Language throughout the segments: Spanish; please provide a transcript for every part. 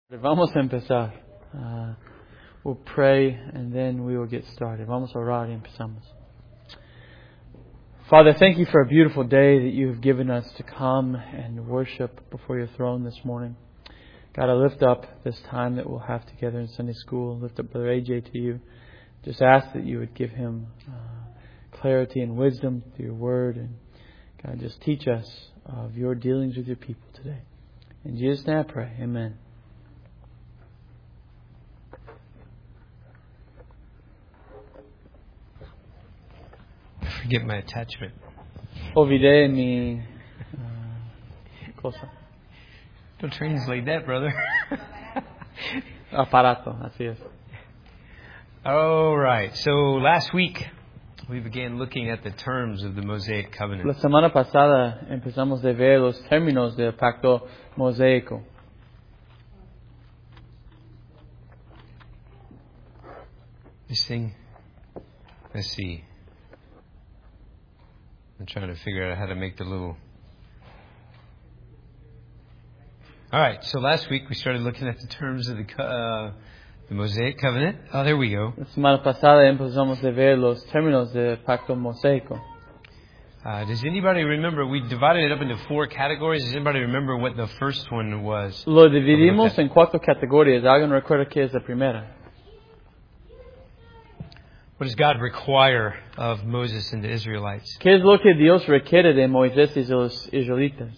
Vamos a empezar. We'll pray and then we will get started. Vamos a orar y empezamos. Father, thank you for a beautiful day that you have given us to come and worship before your throne this morning. God, I lift up this time that we'll have together in Sunday school. Lift up Brother AJ to you. Just ask that you would give him clarity and wisdom through your word. And God, just teach us of your dealings with your people today. In Jesus' name I pray. Amen. Forget my attachment. Olvidé mi cosa. Don't translate that, brother. Aparato, así es. All right. So last week we began looking at the terms of the Mosaic covenant. La semana pasada empezamos a ver los términos del pacto mosaico. This thing, let's see. I'm trying to figure out how to make the little... All right, so last week we started looking at the terms of the Mosaic covenant. Oh, there we go. La semana pasada empezamos a ver los términos del pacto mosaico. Does anybody remember? We divided it up into 4 categories. Does anybody remember what the first one was? Lo dividimos en 4 categorías. ¿Alguien recuerda qué es la primera? What does God require of Moses and the Israelites? ¿Qué es lo que Dios requiere de Moisés y los israelitas?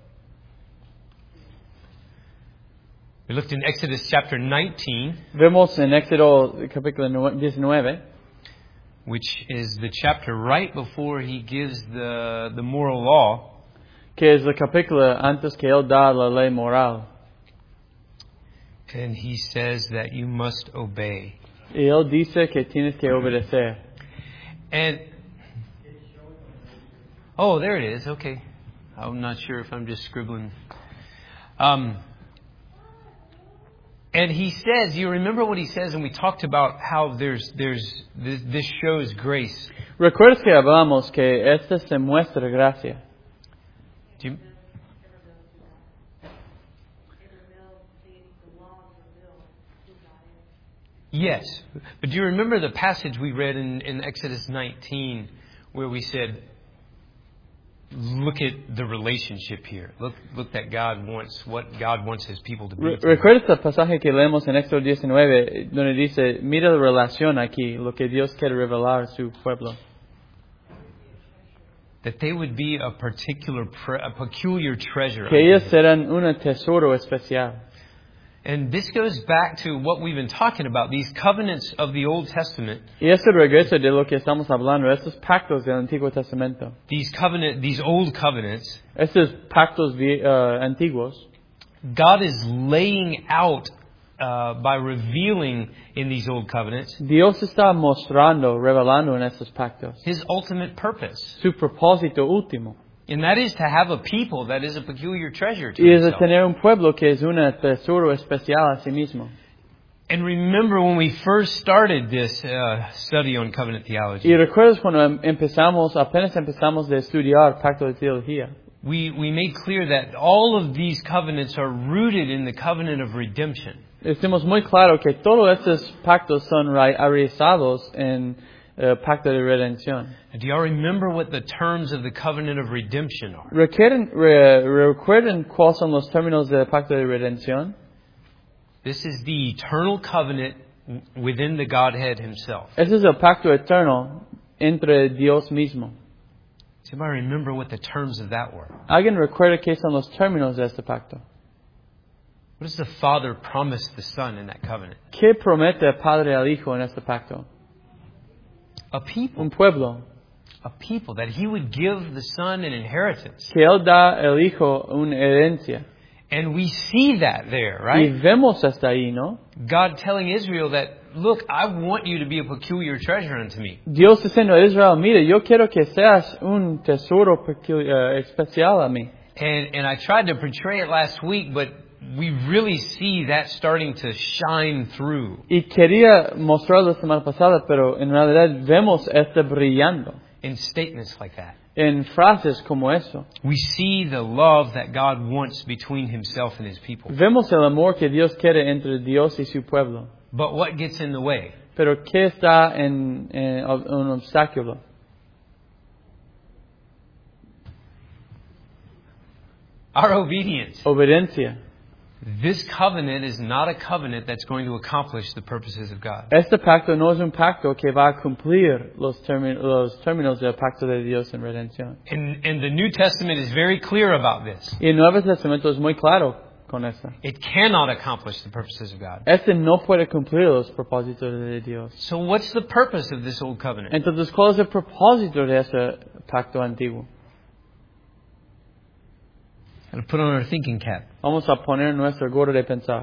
We looked in Exodus chapter 19. Vemos en Éxodo capítulo 19, which is the chapter right before he gives the moral law. que es el capítulo antes que él da la ley moral. And he says that you must obey. Y él dice que tienes que obedecer. And oh, there it is. Okay, I'm not sure if I'm just scribbling. And he says, you remember what he says, and we talked about how this shows grace. ¿Recuerdas que hablamos que esta se muestra gracia? Do you, yes, but do you remember the passage we read in Exodus 19 where we said, look at the relationship here. Look that God wants what God wants His people to be. ¿Recuerdas el pasaje que leemos en Éxodo 19 donde dice, mira la relación aquí, lo que Dios quiere revelar a su pueblo? That they would be a peculiar treasure. Que ellos serán un tesoro especial. And this goes back to what we've been talking about, these covenants of the Old Testament. Y esto regresa de lo que estamos hablando, estos pactos del Antiguo Testamento. These old covenants. Estos pactos antiguos. God is laying out by revealing in these old covenants. Dios está mostrando, revelando en estos pactos. His ultimate purpose. Su propósito último. And that is to have a people that is a peculiar treasure to Y es de himself. tener un pueblo que es un tesoro especial a sí mismo. And remember when we first started this study on covenant theology. Y recuerdas cuando apenas empezamos de estudiar pacto de teología. We made clear that all of these covenants are rooted in the covenant of redemption. Estamos muy claro que todos estos pactos son raizados en pacto de redención. And do y'all remember what the terms of the covenant of redemption are? ¿Recuerdan cuáles son los términos del pacto de redención? This is the eternal covenant within the Godhead Himself. Ese es el pacto eterno entre Dios mismo. Does anybody remember what the terms of that were? ¿Alguien recuerda qué son los términos de este pacto? What does the Father promise the Son in that covenant? ¿Qué promete el Padre al Hijo en este pacto? A people. Un pueblo. A people. That He would give the Son an inheritance. Que Él da al Hijo una herencia. And we see that there, Y right? vemos hasta ahí, ¿no? God telling Israel that, look, I want you to be a peculiar treasure unto me. Dios diciendo a Israel, mire, yo quiero que seas un tesoro especial a mí. And I tried to portray it last week, but we really see that starting to shine through. Y quería mostrarlo la semana pasada, pero en realidad vemos este brillando. In statements like that. en frases como eso. We see the love that God wants between Himself and His people. Vemos el amor que Dios quiere entre Dios y su pueblo. But what gets in the way? Pero ¿qué está en un obstáculo? Our obedience. Obediencia. This covenant is not a covenant that's going to accomplish the purposes of God. Este pacto no es un pacto que va a cumplir los términos del pacto de Dios en redención. And the New Testament is very clear about this. Y el Nuevo Testamento es muy claro con esto. It cannot accomplish the purposes of God. Este no puede cumplir los propósitos de Dios. So what's the purpose of this old covenant? Entonces, ¿cuál es el propósito de ese pacto antiguo? Gotta put on our thinking cap. Vamos a poner nuestro gorro de pensar.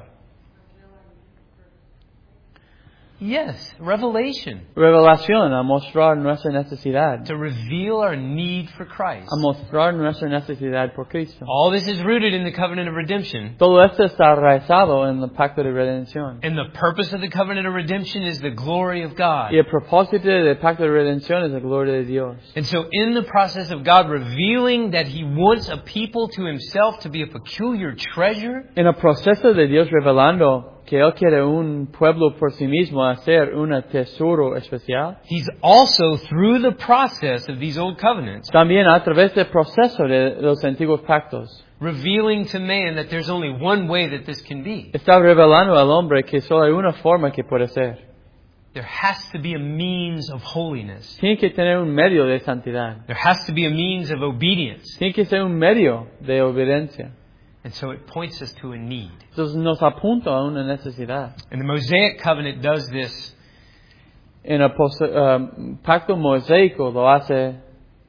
Yes, revelation. Revelación, a mostrar nuestra necesidad. To reveal our need for Christ. A mostrar nuestra necesidad por Cristo. All this is rooted in the covenant of redemption. Todo esto está arraigado en el pacto de redención. And the purpose of the covenant of redemption is the glory of God. Y el propósito del pacto de redención es la gloria de Dios. And so in the process of God revealing that He wants a people to Himself to be a peculiar treasure, En el proceso de Dios revelando que Él quiere un pueblo por sí mismo hacer un tesoro especial, He's also, through the process of these old covenants, también a través del proceso de los antiguos pactos, revealing to man that there's only one way that this can be. está revelando al hombre que solo hay una forma que puede ser. There has to be a means of holiness. Tiene que tener un medio de santidad. There has to be a means of obedience. Tiene que ser un medio de obediencia. And so it points us to a need. Entonces nos apunta a una necesidad. And the Mosaic covenant does this En el pacto mosaico lo hace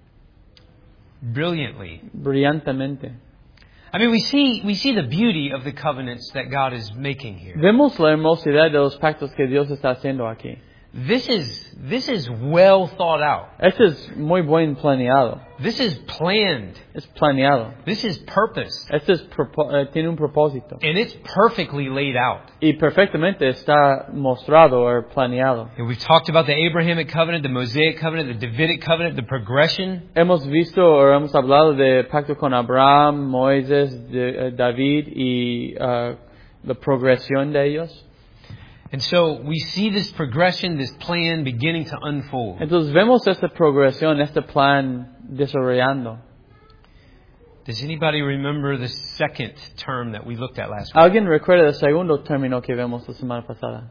brilliantly. brillantemente. I mean, we see the beauty of the covenants that God is making here. Vemos la hermosidad de los pactos que Dios está haciendo aquí. This is well thought out. Este es muy buen planeado. This is planned. Es planeado. This is purposed. Este es tiene un propósito. And it's perfectly laid out. Y perfectamente está mostrado o planeado. And we've talked about the Abrahamic covenant, the Mosaic covenant, the Davidic covenant, the progression. Hemos visto o hemos hablado de pacto con Abraham, Moisés, David y la progresión de ellos. And so we see this progression, this plan beginning to unfold. Entonces vemos esta progresión, este plan desarrollando. Does anybody remember the second term that we looked at last week? ¿Alguien recuerda el segundo término que vemos la semana pasada?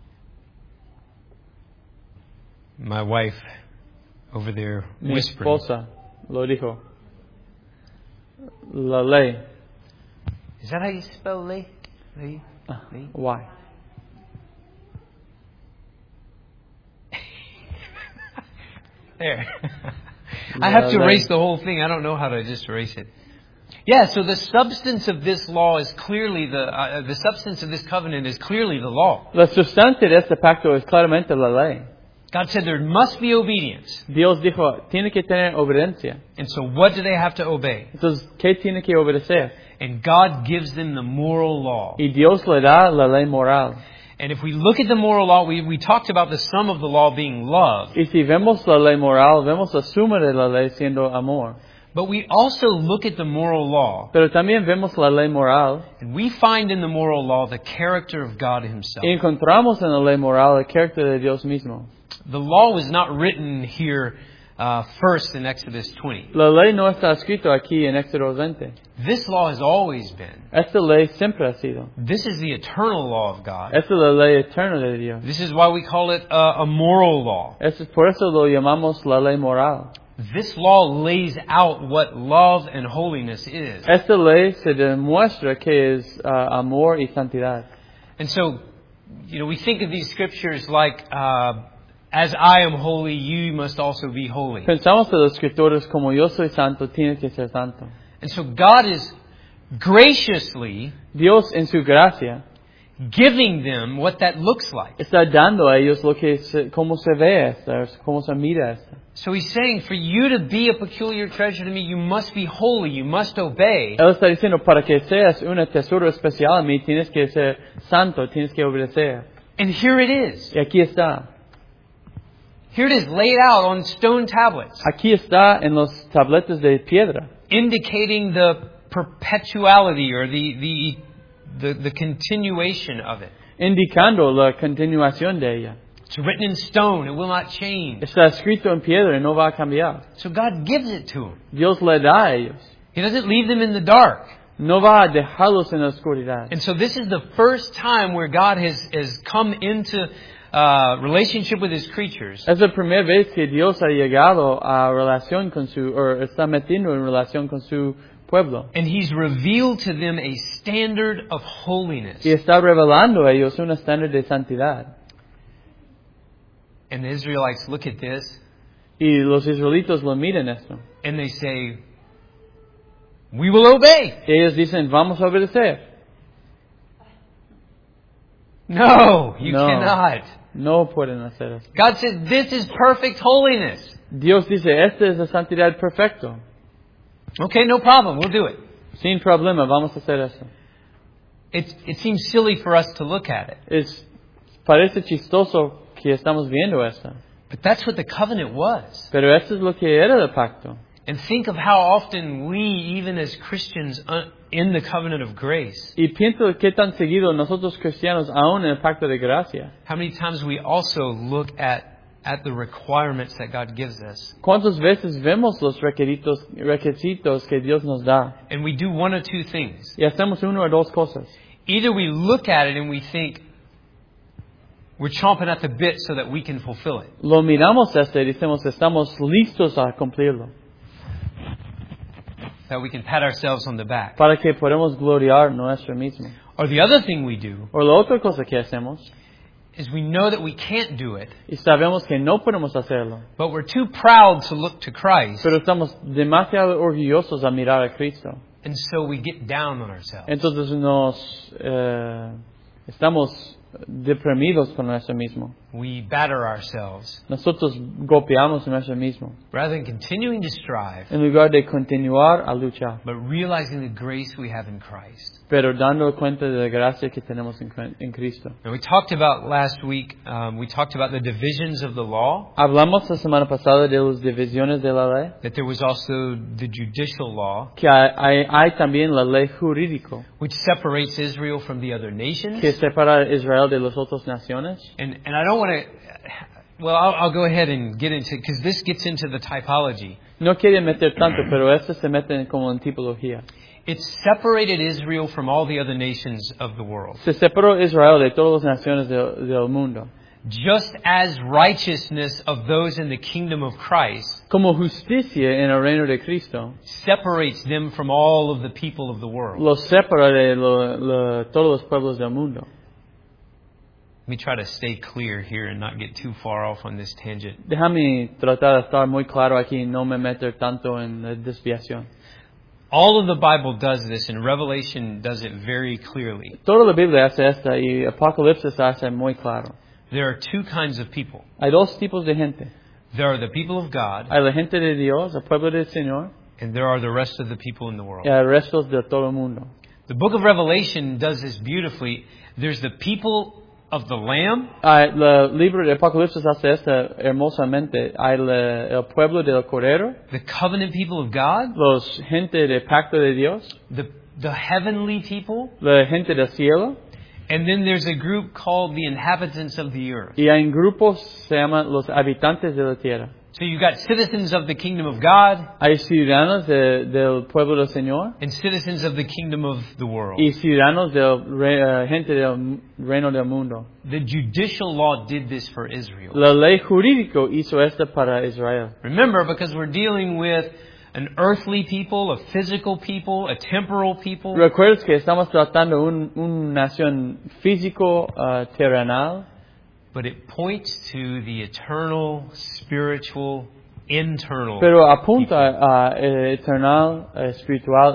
My wife over there Mi whispering. esposa lo dijo. La ley. Is that how you spell ley? Ley? Ley? Why? There. I have to erase the whole thing. I don't know how to just erase it. Yeah, so the substance of this law is clearly the substance of this covenant is clearly the law. La sustancia de este pacto es claramente la ley. God said there must be obedience. Dios dijo, tiene que tener obediencia. And so what do they have to obey? Entonces, ¿qué tiene que obedecer? And God gives them the moral law. Y Dios le da la ley moral. And if we look at the moral law, we talked about the sum of the law being love. Y si vemos la ley moral, vemos la suma de la ley siendo amor. But we also look at the moral law, Pero también vemos la ley moral and we find in the moral law the character of God Himself. y encontramos en la ley moral el carácter de Dios mismo. The law was not written here first in Exodus 20. La ley no está escrito aquí en Éxodo 20. This law has always been. Esta ley siempre ha sido. This is the eternal law of God. Esta es la ley eterna de Dios. This is why we call it a moral law. Por eso lo llamamos la ley moral. This law lays out what love and holiness is. Esta ley se demuestra que es amor y santidad. And so, we think of these scriptures like, as I am holy, you must also be holy. Pensamos en los escritores como yo soy santo, tienes que ser santo. And so God is graciously Dios en su gracia giving them what that looks like. está dando a ellos lo que cómo se ve esto, cómo se mira esto. So He's saying, for you to be a peculiar treasure to me, you must be holy, you must obey. Él está diciendo, para que seas un tesoro especial a mí, tienes que ser santo, tienes que obedecer. And here it is. Y aquí está. Here it is laid out on stone tablets, Aquí está en los tabletes de piedra, indicating the perpetuality or the continuation of it. indicando la continuación de ella. It's written in stone. It will not change. Está escrito en piedra y no va a cambiar. So God gives it to them. Dios le da a ellos. He doesn't leave them in the dark. No va a dejarlos en la oscuridad. And so this is the first time where God has come into relationship with His creatures. Es la primera vez que Dios ha llegado a relación con o está metiendo en relación con su pueblo. And He's revealed to them a standard of holiness. Y está revelando a ellos un estándar de santidad. And the Israelites look at this. Y los israelitos lo miran esto. And they say, we will obey. Y ellos dicen, vamos a obedecer. No, you No. cannot. No pueden hacer eso. God says, this is perfect holiness. Dios dice, esta es la santidad perfecta. Okay, no problem. We'll do it. Sin problema, vamos a hacer eso. It seems silly for us to look at it. Parece chistoso que estamos viendo esto. But that's what the covenant was. Pero esto es lo que era el pacto. And think of how often we, even as Christians in the covenant of grace, Y pienso que tan seguido nosotros cristianos, aún en el pacto de gracia, how many times we also look at the requirements that God gives us. ¿cuántas veces vemos los requisitos que Dios nos da? And we do one or two things. Y hacemos una o dos cosas. Either we look at it and we think, we're chomping at the bit so that we can fulfill it. Lo miramos y decimos, estamos listos a cumplirlo. That we can pat ourselves on the back. Para que podamos gloriar nuestro mismo. Or the other thing we do O la otra cosa que hacemos, is we know that we can't do it, y sabemos que no podemos hacerlo, but we're too proud to look to Christ, pero estamos demasiado orgullosos a mirar a Cristo. and so we get down on ourselves. Entonces estamos deprimidos con nuestro mismo. We batter ourselves Nosotros golpeamos nuestro mismo rather than continuing to strive, en lugar de continuar a luchar, but realizing the grace we have in Christ. pero dando cuenta de la gracia que tenemos en Cristo. And we talked about last week, we talked about the divisions of the law, Hablamos la semana pasada de las divisiones de la ley, that there was also the judicial law, que hay también la ley jurídica which separates Israel from the other nations. que separa a Israel de las otras naciones. And I don't want to, well, I'll go ahead and get into, because this gets into the typology. No quiere meter tanto, pero esto se mete como en tipología. It separated Israel from all the other nations of the world. Se separó Israel de todas las naciones del mundo. Just as righteousness of those in the kingdom of Christ Como justicia en el reino de Cristo, separates them from all of the people of the world. los separa de todos los pueblos del mundo. Let me try to stay clear here and not get too far off on this tangent. Déjame tratar de estar muy claro aquí y no me meter tanto en la desviación. All of the Bible does this, and Revelation does it very clearly. Toda la Biblia hace esta y Apocalipsis hace muy claro. There are two kinds of people. Hay dos tipos de gente. There are the people of God, Hay la gente de Dios, el pueblo del Señor, and there are the rest of the people in the world. y el resto de todo el mundo. The book of Revelation does this beautifully. There's the people of the Lamb, El libro de Apocalipsis hace esto hermosamente. Hay el pueblo del Cordero, the covenant people of God, los gente del pacto de Dios, the heavenly people, la gente del cielo, and then there's a group called the inhabitants of the earth. y hay grupos se llaman los habitantes de la tierra. So you've got citizens of the kingdom of God Hay ciudadanos del pueblo del Señor and citizens of the kingdom of the world. y ciudadanos del gente del reino del mundo. The judicial law did this for Israel. La ley jurídica hizo esto para Israel. Remember, because we're dealing with an earthly people, a physical people, a temporal people. ¿Recuerdas que estamos tratando una nación físico terrenal? But it points to the eternal, spiritual, internal. Pero apunta a eternal, espiritual,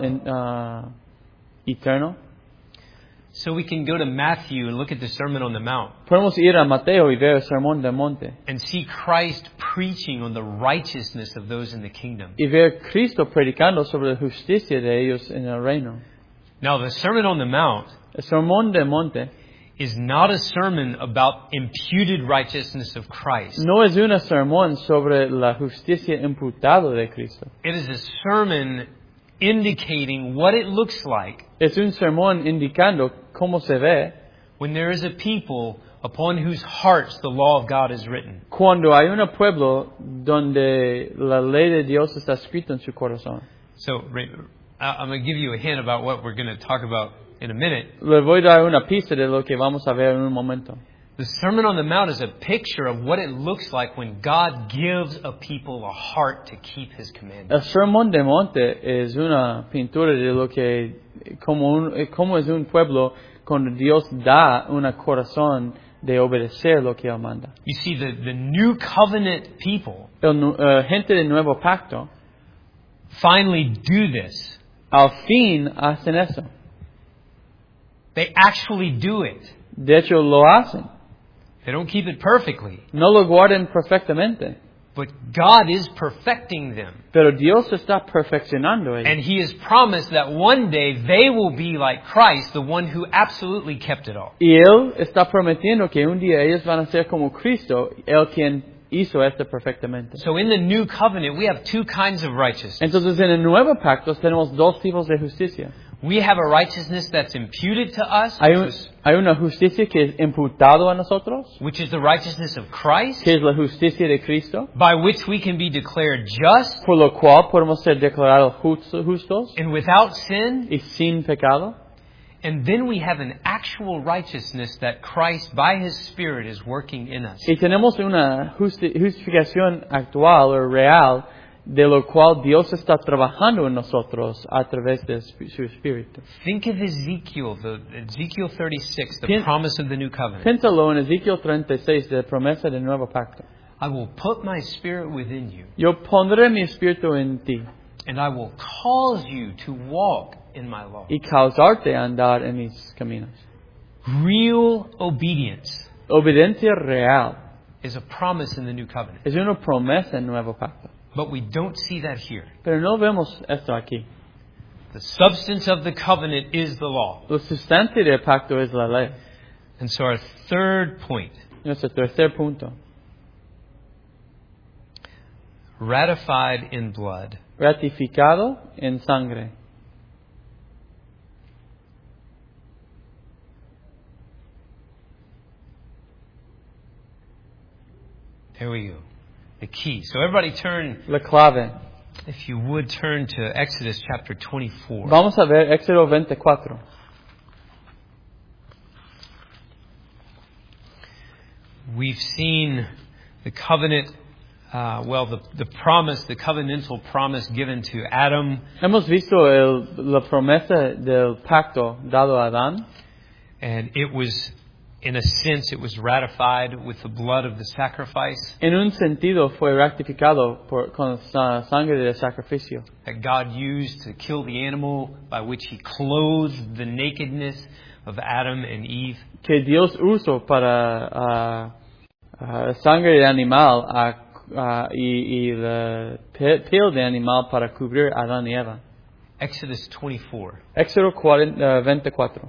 eterno. So we can go to Matthew and look at the Sermon on the Mount Podemos ir a Mateo y ver el Sermón del Monte and see Christ preaching on the righteousness of those in the kingdom. y ver Cristo predicando sobre la justicia de ellos en el reino. Now, the Sermon on the Mount El Sermón del Monte is not a sermon about imputed righteousness of Christ. no es un sermón sobre la justicia imputada de Cristo. It is a sermon indicating what it looks like Es un sermón indicando cómo se ve when there is a people upon whose hearts the law of God is written. cuando hay un pueblo donde la ley de Dios está escrita en su corazón. So I'm going to give you a hint about what we're going to talk about in a minute. Les voy a dar una pista de lo que vamos a ver en un momento. The Sermon on the Mount is a picture of what it looks like when God gives a people a heart to keep His commandments. El sermón de monte es una pintura de lo que como es un pueblo cuando Dios da un corazón de obedecer lo que Él manda. You see, the new covenant people Gente del nuevo pacto finally do this. al fin hacen eso. They actually do it. De hecho lo hacen. They don't keep it perfectly, No lo guardan perfectamente, but God is perfecting them. pero Dios está perfeccionando ellos. And He has promised that one day they will be like Christ, the one who absolutely kept it all. Y Él está prometiendo que un día ellos van a ser como Cristo, Él quien hizo esto perfectamente. So in the new covenant, we have two kinds of righteousness. Entonces en el nuevo pacto tenemos dos tipos de justicia. We have a righteousness that's imputed to us, Hay una justicia que es imputado a nosotros, which is the righteousness of Christ, que es la justicia de Cristo, by which we can be declared just por lo cual podemos ser declarados justos and without sin. y sin pecado. And then we have an actual righteousness that Christ, by His Spirit, is working in us. Y tenemos una justificación actual o real de lo cual Dios está trabajando en nosotros a través de su Espíritu. Think of Ezekiel, Ezekiel 36, the Pien- promise of the new covenant. Piénsalo en Ezequiel 36 de la promesa del nuevo pacto. I will put my Spirit within you, Yo pondré mi espíritu en ti and I will cause you to walk in my law. y causarte a andar en mis caminos. Real obedience Obediencia real is a promise in the new covenant. es una promesa en el nuevo pacto. But we don't see that here. Pero no vemos esto aquí. The substance of the covenant is the law. Lo sustante del pacto es la ley. And so our third point, Nuestro tercer punto. ratified in blood. Ratificado en sangre. There we go. The key. So everybody turn, La clave. if you would, turn to Exodus chapter 24. Vamos a ver Éxodo 24. We've seen the covenant, the promise, the covenantal promise given to Adam. Hemos visto la promesa del pacto dado a Adán. And it was, in a sense, it was ratified with the blood of the sacrifice En un sentido fue ratificado con la sangre del sacrificio that God used to kill the animal by which He clothed the nakedness of Adam and Eve. que Dios usó para sangre de animal y la piel de animal para cubrir a Adán y Eva. Exodus 24. Éxodo 24.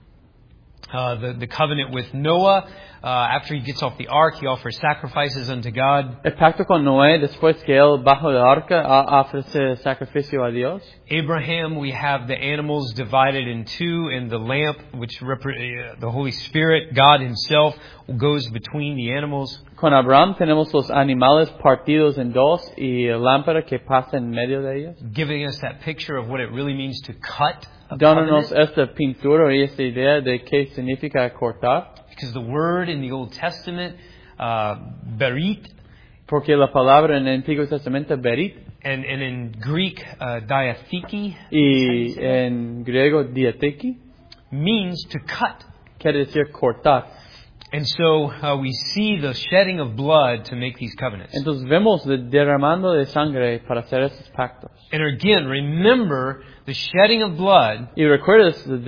The covenant with Noah. After he gets off the ark, he offers sacrifices unto God. El pacto con Noé después que él bajo la arca ofrece sacrificio a Dios. Abraham, we have the animals divided in two, and the lamp, which the Holy Spirit, God Himself, goes between the animals. Con Abraham tenemos los animales partidos en dos y la lámpara que pasa en medio de ellos. Giving us that picture of what it really means to cut a Dándonos covenant. esta pintura y esta idea de qué significa cortar. Because the word in the Old Testament, berit, Porque la palabra en el Antiguo Testamento, berit, and in Greek, diatheke, y en griego, diateki, means to cut. quiere decir cortar. And so we see the shedding of blood to make these covenants. Entonces vemos el derramando de sangre para hacer esos pactos. And again, remember the shedding of blood Y recuerdas, el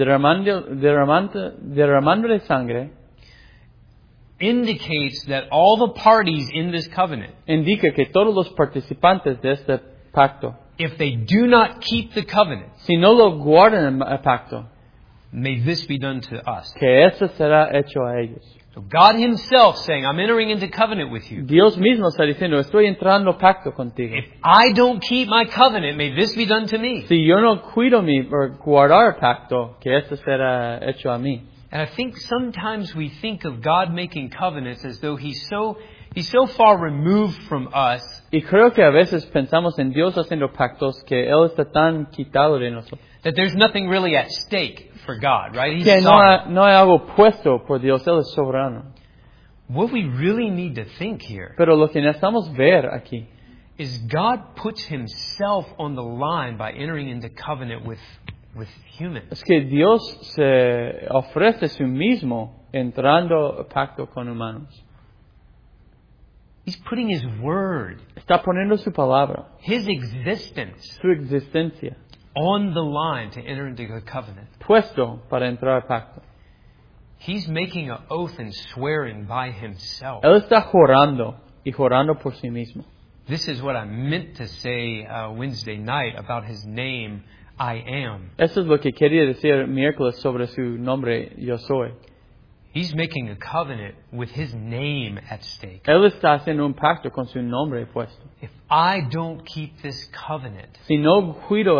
derramando de sangre indicates that all the parties in this covenant, indica que todos los participantes de este pacto, if they do not keep the covenant, si no lo guardan el pacto, may this be done to us. que eso será hecho a ellos. So God himself saying, I'm entering into covenant with you. Dios mismo está diciendo, estoy entrando en pacto contigo. If I don't keep my covenant, may this be done to me. Si yo no cuido guardar pacto, que esto será hecho a mí. And I think sometimes we think of God making covenants as though He's so far removed from us Y creo que a veces pensamos en Dios haciendo pactos que Él está tan quitado de nosotros. that there's nothing really at stake for God, right? He's Que sovereign. no hay algo puesto por Dios, Él es soberano. What we really need to think here Pero lo que necesitamos ver aquí is God puts Himself on the line by entering into covenant with humans. es que Dios se ofrece a sí mismo entrando en pacto con humanos. He's putting His word, Está poniendo su palabra, His existence, su existencia, on the line to enter into a covenant. puesto para entrar al pacto. He's making an oath and swearing by Himself. Él está jurando y jurando por sí mismo. This is what I meant to say Wednesday night about His name, I am. Eso es lo que quería decir miércoles sobre su nombre, yo soy. He's making a covenant with His name at stake. Él está haciendo un pacto con su nombre puesto. If I don't keep this covenant, Si no cuido,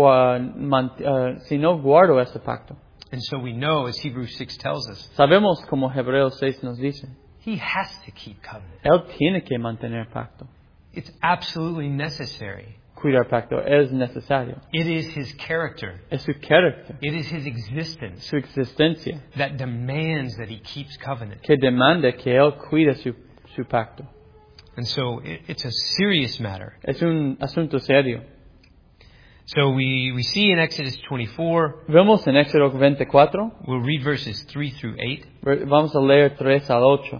si no guardo ese pacto, and so we know, as Hebrews 6 tells us, sabemos como Hebreos 6 nos dice, He has to keep covenant. Él tiene que mantener pacto. It's absolutely necessary. Cuidar pacto es necesario. It is His character. Es su carácter, It is His existence su existencia, that demands that He keeps covenant. que demanda que Él cuide su pacto. And so it's a serious matter. Es un asunto serio. So we see in Exodus 24, Vemos en Éxodo 24, we'll read verses 3 through 8. vamos a leer 3 al 8.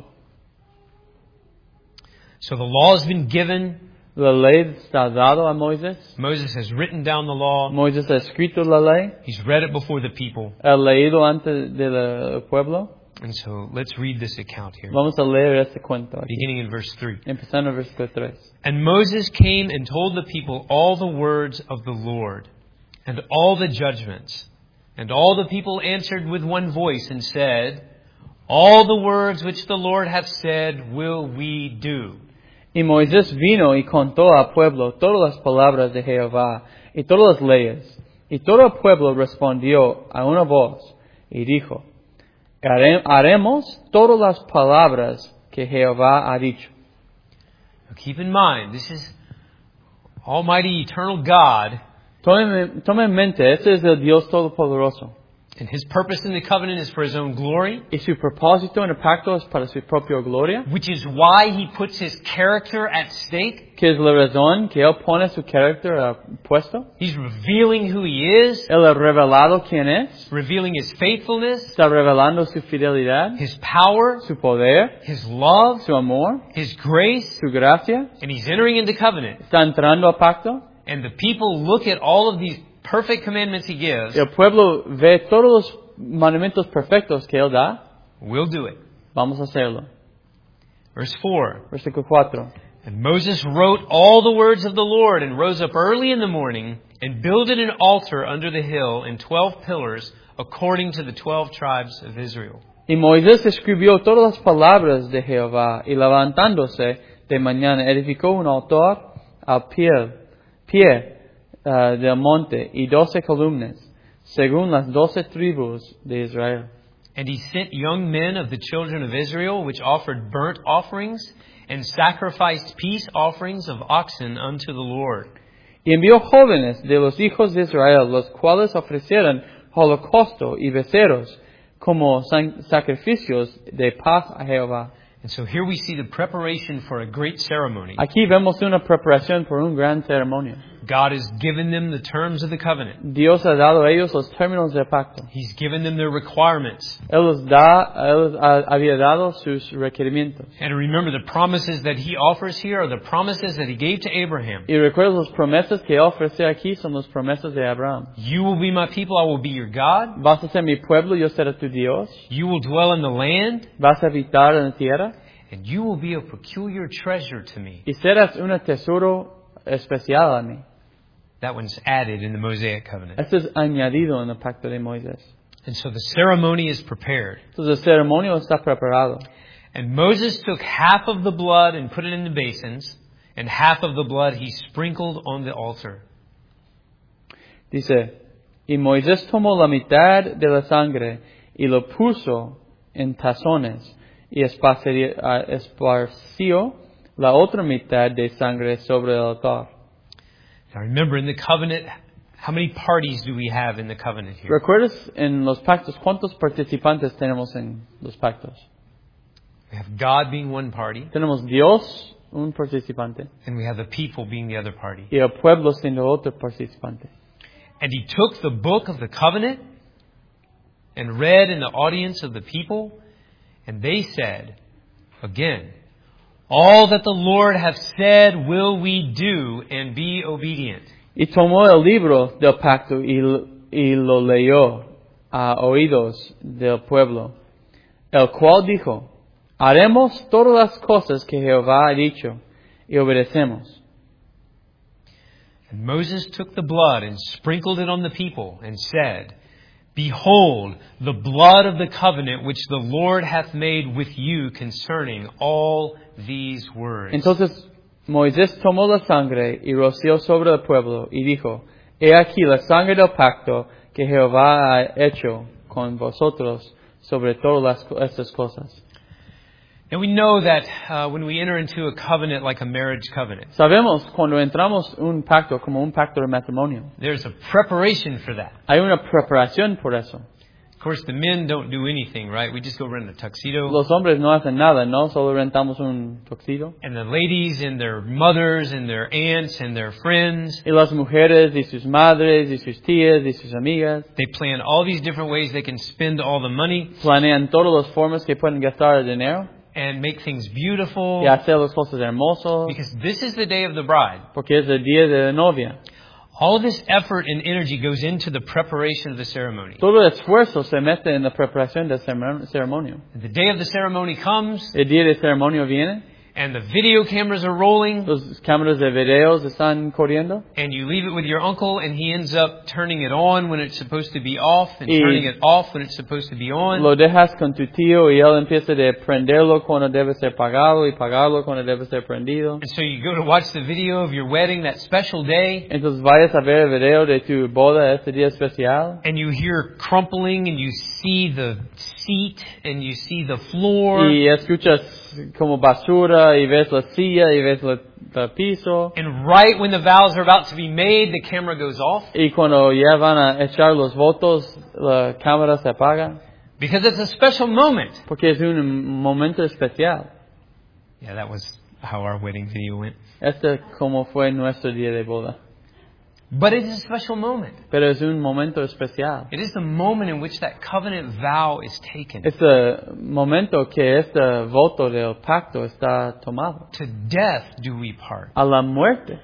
So the law has been given. La ley está dado a Moisés. Moses has written down the law. Moisés ha escrito la ley. He's read it before the people. Ha leído antes del pueblo. And so let's read this account here, Vamos a leer este cuento aquí. beginning in verse 3. Empezando en versículo 3. And Moses came and told the people all the words of the Lord and all the judgments. And all the people answered with one voice and said, all the words which the Lord hath said will we do. Y Moisés vino y contó al pueblo todas las palabras de Jehová y todas las leyes. Y todo el pueblo respondió a una voz y dijo, haremos todas las palabras que Jehová ha dicho. Now keep in mind, this is Almighty Eternal God, Tome en mente, este es el Dios Todopoderoso. and His purpose in the covenant is for His own glory, Y su propósito en el pacto es para su propia gloria, which is why He puts His character at stake. que es la razón que Él pone su carácter puesto. He's revealing who He is, Él ha revelado quién es, revealing His faithfulness, está revelando su fidelidad, His power, su poder, His love, su amor, His grace, su gracia. and He's entering into covenant. Está entrando al pacto. And the people look at all of these perfect commandments He gives. El pueblo ve todos los mandamientos perfectos que Él da. We'll do it. Vamos a hacerlo. Verse 4. Versículo 4. And Moses wrote all the words of the Lord and rose up early in the morning and builded an altar under the hill and 12 pillars according to the 12 tribes of Israel. Y Moisés escribió todas las palabras de Jehová y levantándose de mañana edificó un altar al pie del monte y 12 columnas, según las 12 tribus de Israel. And he sent young men of the children of Israel, which offered burnt offerings and sacrificed peace offerings of oxen unto the Lord. Y envió jóvenes de los hijos de Israel, los cuales ofrecieron holocausto y becerros como sacrificios de paz a Jehová. And so here we see the preparation for a great ceremony. Aquí vemos una preparación por un gran ceremonia. God has given them the terms of the covenant. Dios ha dado a ellos los términos del pacto. He's given them their requirements. Él había dado sus requerimientos. And remember, the promises that He offers here are the promises that He gave to Abraham. Y recuerda las promesas que ofrece aquí son las promesas de Abraham. You will be my people, I will be your God. Vas a ser mi pueblo, yo seré tu Dios. You will dwell in the land, Vas a habitar en la tierra. and you will be a peculiar treasure to me. Y serás un tesoro especial a mí. That one's added in the Mosaic covenant. Esto es añadido en el pacto de Moisés. And so the ceremony is prepared. Entonces el ceremonio está preparado. And Moses took half of the blood and put it in the basins, and half of the blood he sprinkled on the altar. Dice, y Moisés tomó la mitad de la sangre y lo puso en tazones y esparció la otra mitad de sangre sobre el altar. Now remember, in the covenant, how many parties do we have in the covenant here? ¿Recuerdas en los pactos cuántos participantes tenemos en los pactos? We have God being one party, Tenemos Dios, un participante, and we have the people being the other party. y el pueblo siendo otro participante. And he took the book of the covenant and read in the audience of the people, and they said, again, all that the Lord hath said will we do, and be obedient. Y tomó el libro del pacto y lo leyó a oídos del pueblo, el cual dijo, haremos todas las cosas que Jehová ha dicho y obedecemos. And Moses took the blood and sprinkled it on the people and said, behold, the blood of the covenant which the Lord hath made with you concerning all these words. Entonces Moisés tomó la sangre y roció sobre el pueblo y dijo, he aquí la sangre del pacto que Jehová ha hecho con vosotros sobre todas estas cosas. And we know that when we enter into a covenant like a marriage covenant, Sabemos cuando entramos un pacto como un pacto de matrimonio, there's a preparation for that. hay una preparación por eso. Of course, the men don't do anything, right? We just go rent a tuxedo. Los hombres no hacen nada, ¿no? Solo rentamos un tuxedo. And the ladies and their mothers and their aunts and their friends, Y las mujeres y sus madres y sus tías y sus amigas they plan all these different ways they can spend all the money planean todas las formas que pueden gastar el dinero and make things beautiful, y hacer las cosas hermosas, because this is the day of the bride. porque es el día de la novia. All this effort and energy goes into the preparation of the ceremony. Todo el esfuerzo se mete en la preparación del ceremonio. And the day of the ceremony comes, El día del ceremonio viene, and the video cameras are rolling, los cámaras de videos están corriendo, and you leave it with your uncle, and he ends up turning it on when it's supposed to be off, and Y turning it off when it's supposed to be on. lo dejas con tu tío y él empieza a prenderlo cuando debe ser apagado y apagarlo cuando debe ser prendido. And so you go to watch the video of your wedding, that special day, Entonces vayas a ver el video de tu boda este día especial and you hear crumpling, and you see the seat, and you see the floor. y escuchas como basura y ves la silla y ves el piso. And right when the vows are about to be made, the camera goes off. Y cuando ya van a echar los votos, la cámara se apaga. Because it's a special moment. Porque es un momento especial. Yeah, that was how our wedding video went. Este como fue nuestro día de boda. But it is a special moment. Pero es un momento especial. It is the moment in which that covenant vow is taken. Es el momento que este voto del pacto está tomado. To death do we part. A la muerte.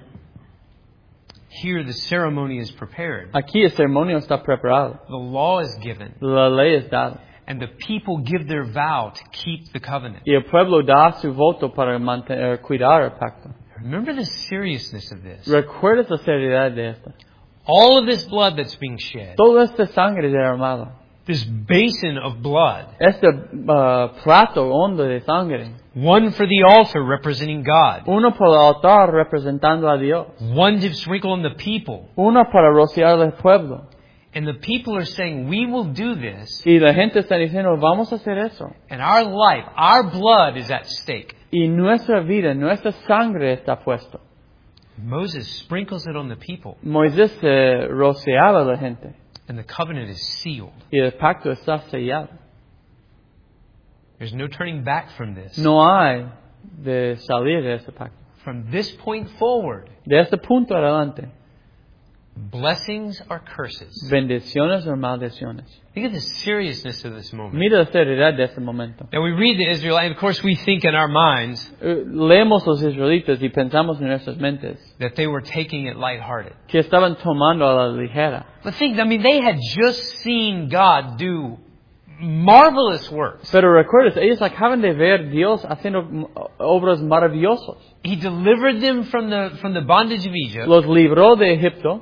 Here the ceremony is prepared. Aquí el ceremonio está preparado. The law is given. La ley es dada. And the people give their vow to keep the covenant. Y el pueblo da su voto para cuidar el pacto. Remember the seriousness of this. ¿Recuerdas la seriedad de esta? All of this blood that's being shed, Toda esta sangre derramada. this basin of blood, Este plato hondo de sangre. one for the altar representing God, Uno para el altar representando a Dios. one to sprinkle on the people. Uno para rociar al pueblo. And the people are saying, we will do this, Y la gente está diciendo, vamos a hacer eso. and our life, our blood is at stake. Y nuestra vida, nuestra sangre está puesto. Moses sprinkles it on the people, Moisés rociaba a la gente. and the covenant is sealed. Y el pacto está sellado. There's no turning back from this. No hay de salir de este pacto. From this point forward, De este punto adelante, blessings are curses. bendiciones o maldiciones. Think of the seriousness of this moment. Mira la seriedad de este momento. Now we read the Israelite, and of course we think in our minds Leemos los israelitas y pensamos en nuestras mentes that they were taking it lighthearted. que estaban tomando a la ligera. But think, they had just seen God do marvelous works. Pero recuerdes, ellos acaban de ver Dios haciendo obras maravillosas. He delivered them from the bondage of Egypt. Los libró de Egipto.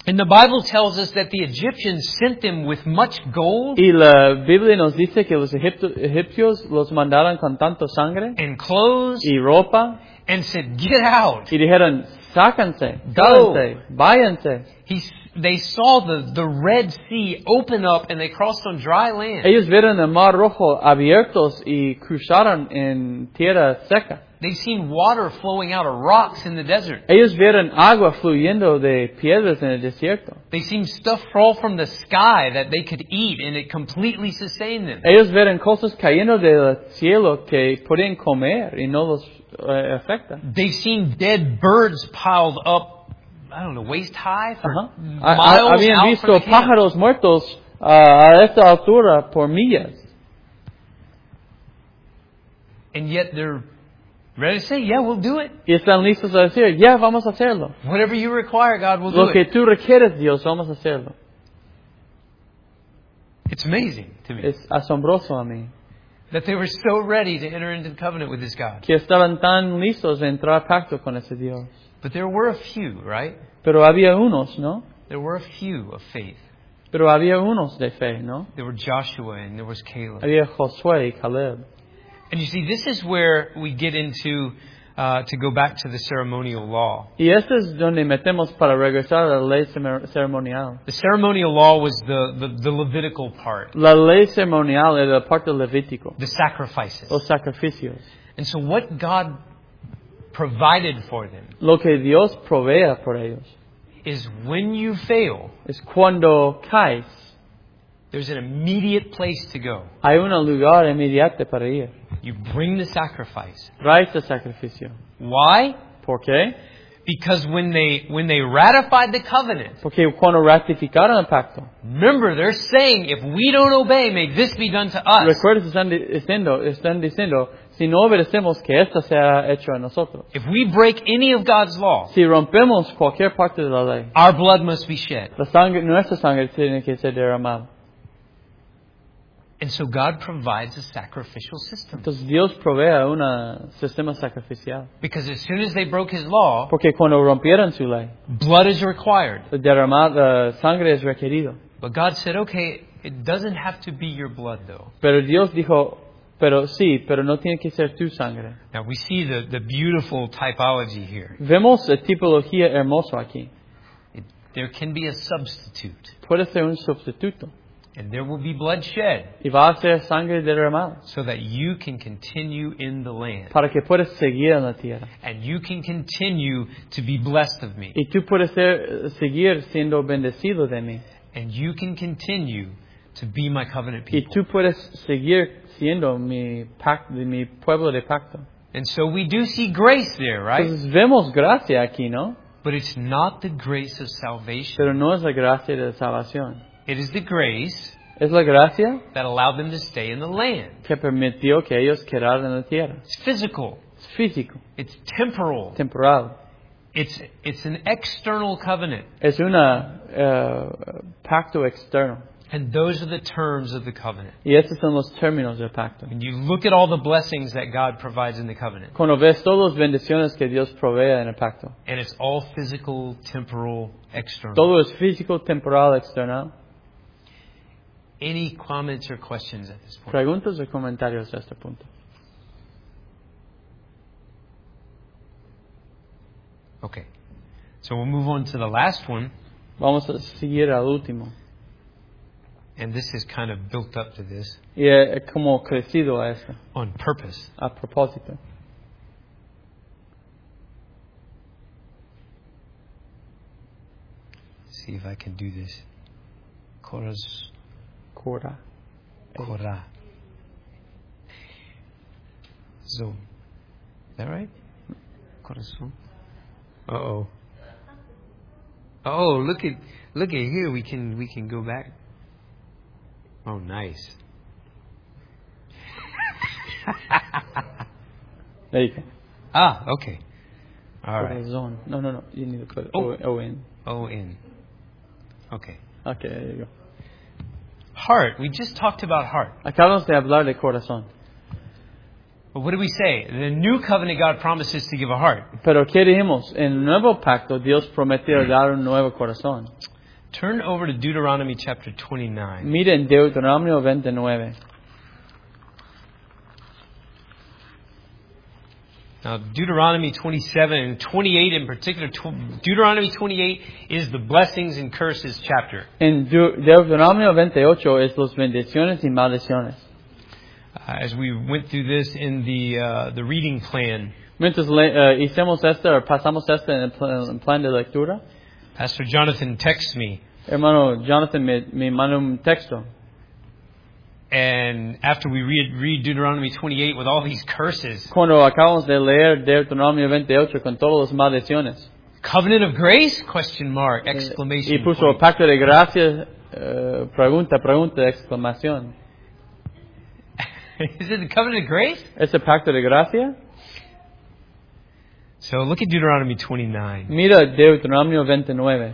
And the Bible tells us that the Egyptians sent them with much gold Y la Biblia nos dice que los egipcios los mandaron con tanto sangre and clothes y ropa and said, "Get out." y dijeron, sácanse, Go. sácanse, váyanse. They saw the Red Sea open up and they crossed on dry land. Ellos vieron el mar rojo abiertos y cruzaron en tierra seca. They've seen water flowing out of rocks in the desert. Ellos vieron agua fluyendo de piedras en el desierto. They've seen stuff fall from the sky that they could eat and it completely sustained them. Ellos vieron cosas cayendo del cielo que pueden comer y no los afecta. They've seen dead birds piled up, I don't know, waist high for Ajá. miles Habían out visto from the camp. pájaros muertos a esta altura por millas. And yet they're ready to say, "Yeah, we'll do it. Y están listos a decir, ya, vamos a hacerlo. Whatever you require, God, we'll Lo do que it." tú requieres, Dios, vamos a hacerlo. It's amazing to me Es asombroso a mí. that they were so ready to enter into the covenant with this God. Que estaban tan listos de entrar a pacto con ese Dios. But there were a few, right? Pero había unos, ¿no? There were a few of faith. Pero había unos de fe, ¿no? There were Joshua and there was Caleb. Había Josué y Caleb. And you see, this is where we get into, to go back to the ceremonial law. Y este es donde metemos para regresar a la ley ceremonial. The ceremonial law was the Levitical part, La ley ceremonial era la parte levítico, the sacrifices. los sacrificios. And so what God provided for them Lo que Dios provea por ellos is when you fail, es cuando caes, there's an immediate place to go. hay un lugar inmediato para ir. You bring the sacrifice. Traes el sacrificio. Why? ¿Por qué? Because when they ratified the covenant, Porque cuando ratificaron el pacto, remember they're saying, if we don't obey, may this be done to us. recuerda están diciendo, si no obedecemos, que esto sea hecho a nosotros. If we break any of God's law, Si rompemos cualquier parte de la ley, our blood must be shed. nuestra sangre tiene que ser derramada. And so God provides a sacrificial system. Entonces Dios provee un sistema sacrificial. Because as soon as they broke His law, Porque cuando rompieron su ley, blood is required. derramar sangre es requerido. But God said, okay, it doesn't have to be your blood though. Pero Dios dijo, pero no tiene que ser tu sangre. Now we see the beautiful typology here. Vemos la tipología hermosa aquí. There can be a substitute. Puede ser un sustituto. And there will be blood shed Y va a ser sangre derramada. so that you can continue in the land. Para que puedas seguir en la tierra. And you can continue to be blessed of me. Y tú puedes seguir siendo bendecido de mí. And you can continue to be my covenant Y people. tú puedes seguir siendo mi pueblo de pacto. And so we do see grace there, right? Entonces vemos gracia aquí, ¿no? But it's not the grace of salvation. Pero no es la gracia de la salvación. It is the grace Es la gracia that allowed them to stay in the land. que permitió que ellos quedaran en la tierra. It's physical. Es físico, It's temporal. temporal. It's an external covenant. Es un pacto externo. And those are the terms of the covenant. Y estos son los términos del pacto. When you look at all the blessings that God provides in the covenant, Cuando ves todas las bendiciones que Dios provee en el pacto. and it's all physical, temporal, external. Todo es físico, temporal, external. Any comments or questions at this point? Preguntas o comentarios a este punto. Okay. So we'll move on to the last one. Vamos a seguir al último. And this is kind of built up to this Y es como crecido a esto, on purpose. a propósito. See if I can do this. Cora. Korah. So, is that right? Corazón. Uh-oh. Oh, look at here. We can go back. Oh, nice. There you go. Ah, okay. All right. Corazón. No. You need to put Oh. O-N. O-N. Okay. Okay, there you go. Heart. We just talked about heart. Acabamos de hablar de corazón. But what do we say? The new covenant God promises to give a heart. Pero ¿qué dijimos? En el nuevo pacto, Dios prometió dar un nuevo corazón. Turn over to Deuteronomy chapter 29. Miren Deuteronomio 29. Now, Deuteronomy 27 and 28 in particular, Deuteronomy 28 is the blessings and curses chapter. En Deuteronomio 28 es los bendiciones y maldiciones. As we went through this in the reading plan, Mientras hicimos pasamos en el plan de lectura, Pastor Jonathan texts me, hermano Jonathan me mandó un texto. and after we read Deuteronomy 28 with all these curses, Cuando acabamos de leer Deuteronomio 28 con todas las maldiciones. covenant of grace? Question mark, exclamation Y puso point. pacto de gracia, pregunta, exclamación. Is it the covenant of grace? ¿Es el pacto de gracia? So look at Deuteronomy 29, Mira Deuteronomio 29.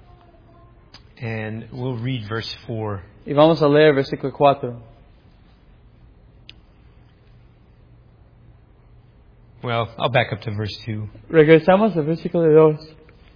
and we'll read verse 4. Y vamos a leer versículo 4. Well, I'll back up to verse 2. Regresamos al versículo 2.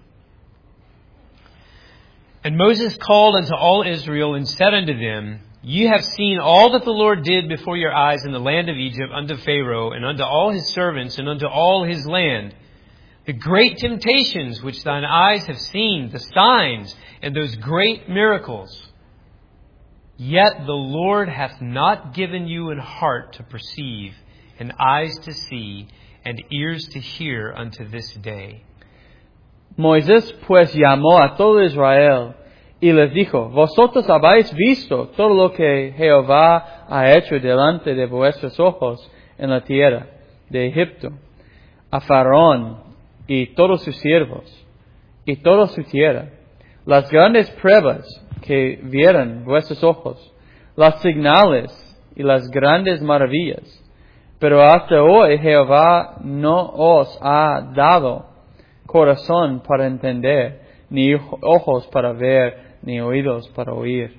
And Moses called unto all Israel and said unto them, Ye have seen all that the Lord did before your eyes in the land of Egypt unto Pharaoh and unto all his servants and unto all his land. The great temptations which thine eyes have seen, the signs and those great miracles. Yet the Lord hath not given you an heart to perceive, and eyes to see, and ears to hear unto this day. Moisés pues llamó a todo Israel y les dijo, vosotros habéis visto todo lo que Jehová ha hecho delante de vuestros ojos en la tierra de Egipto, a Faraón y todos sus siervos y toda su tierra, las grandes pruebas que vieron vuestros ojos, las señales y las grandes maravillas. Pero hasta hoy Jehová no os ha dado corazón para entender, ni ojos para ver, ni oídos para oír.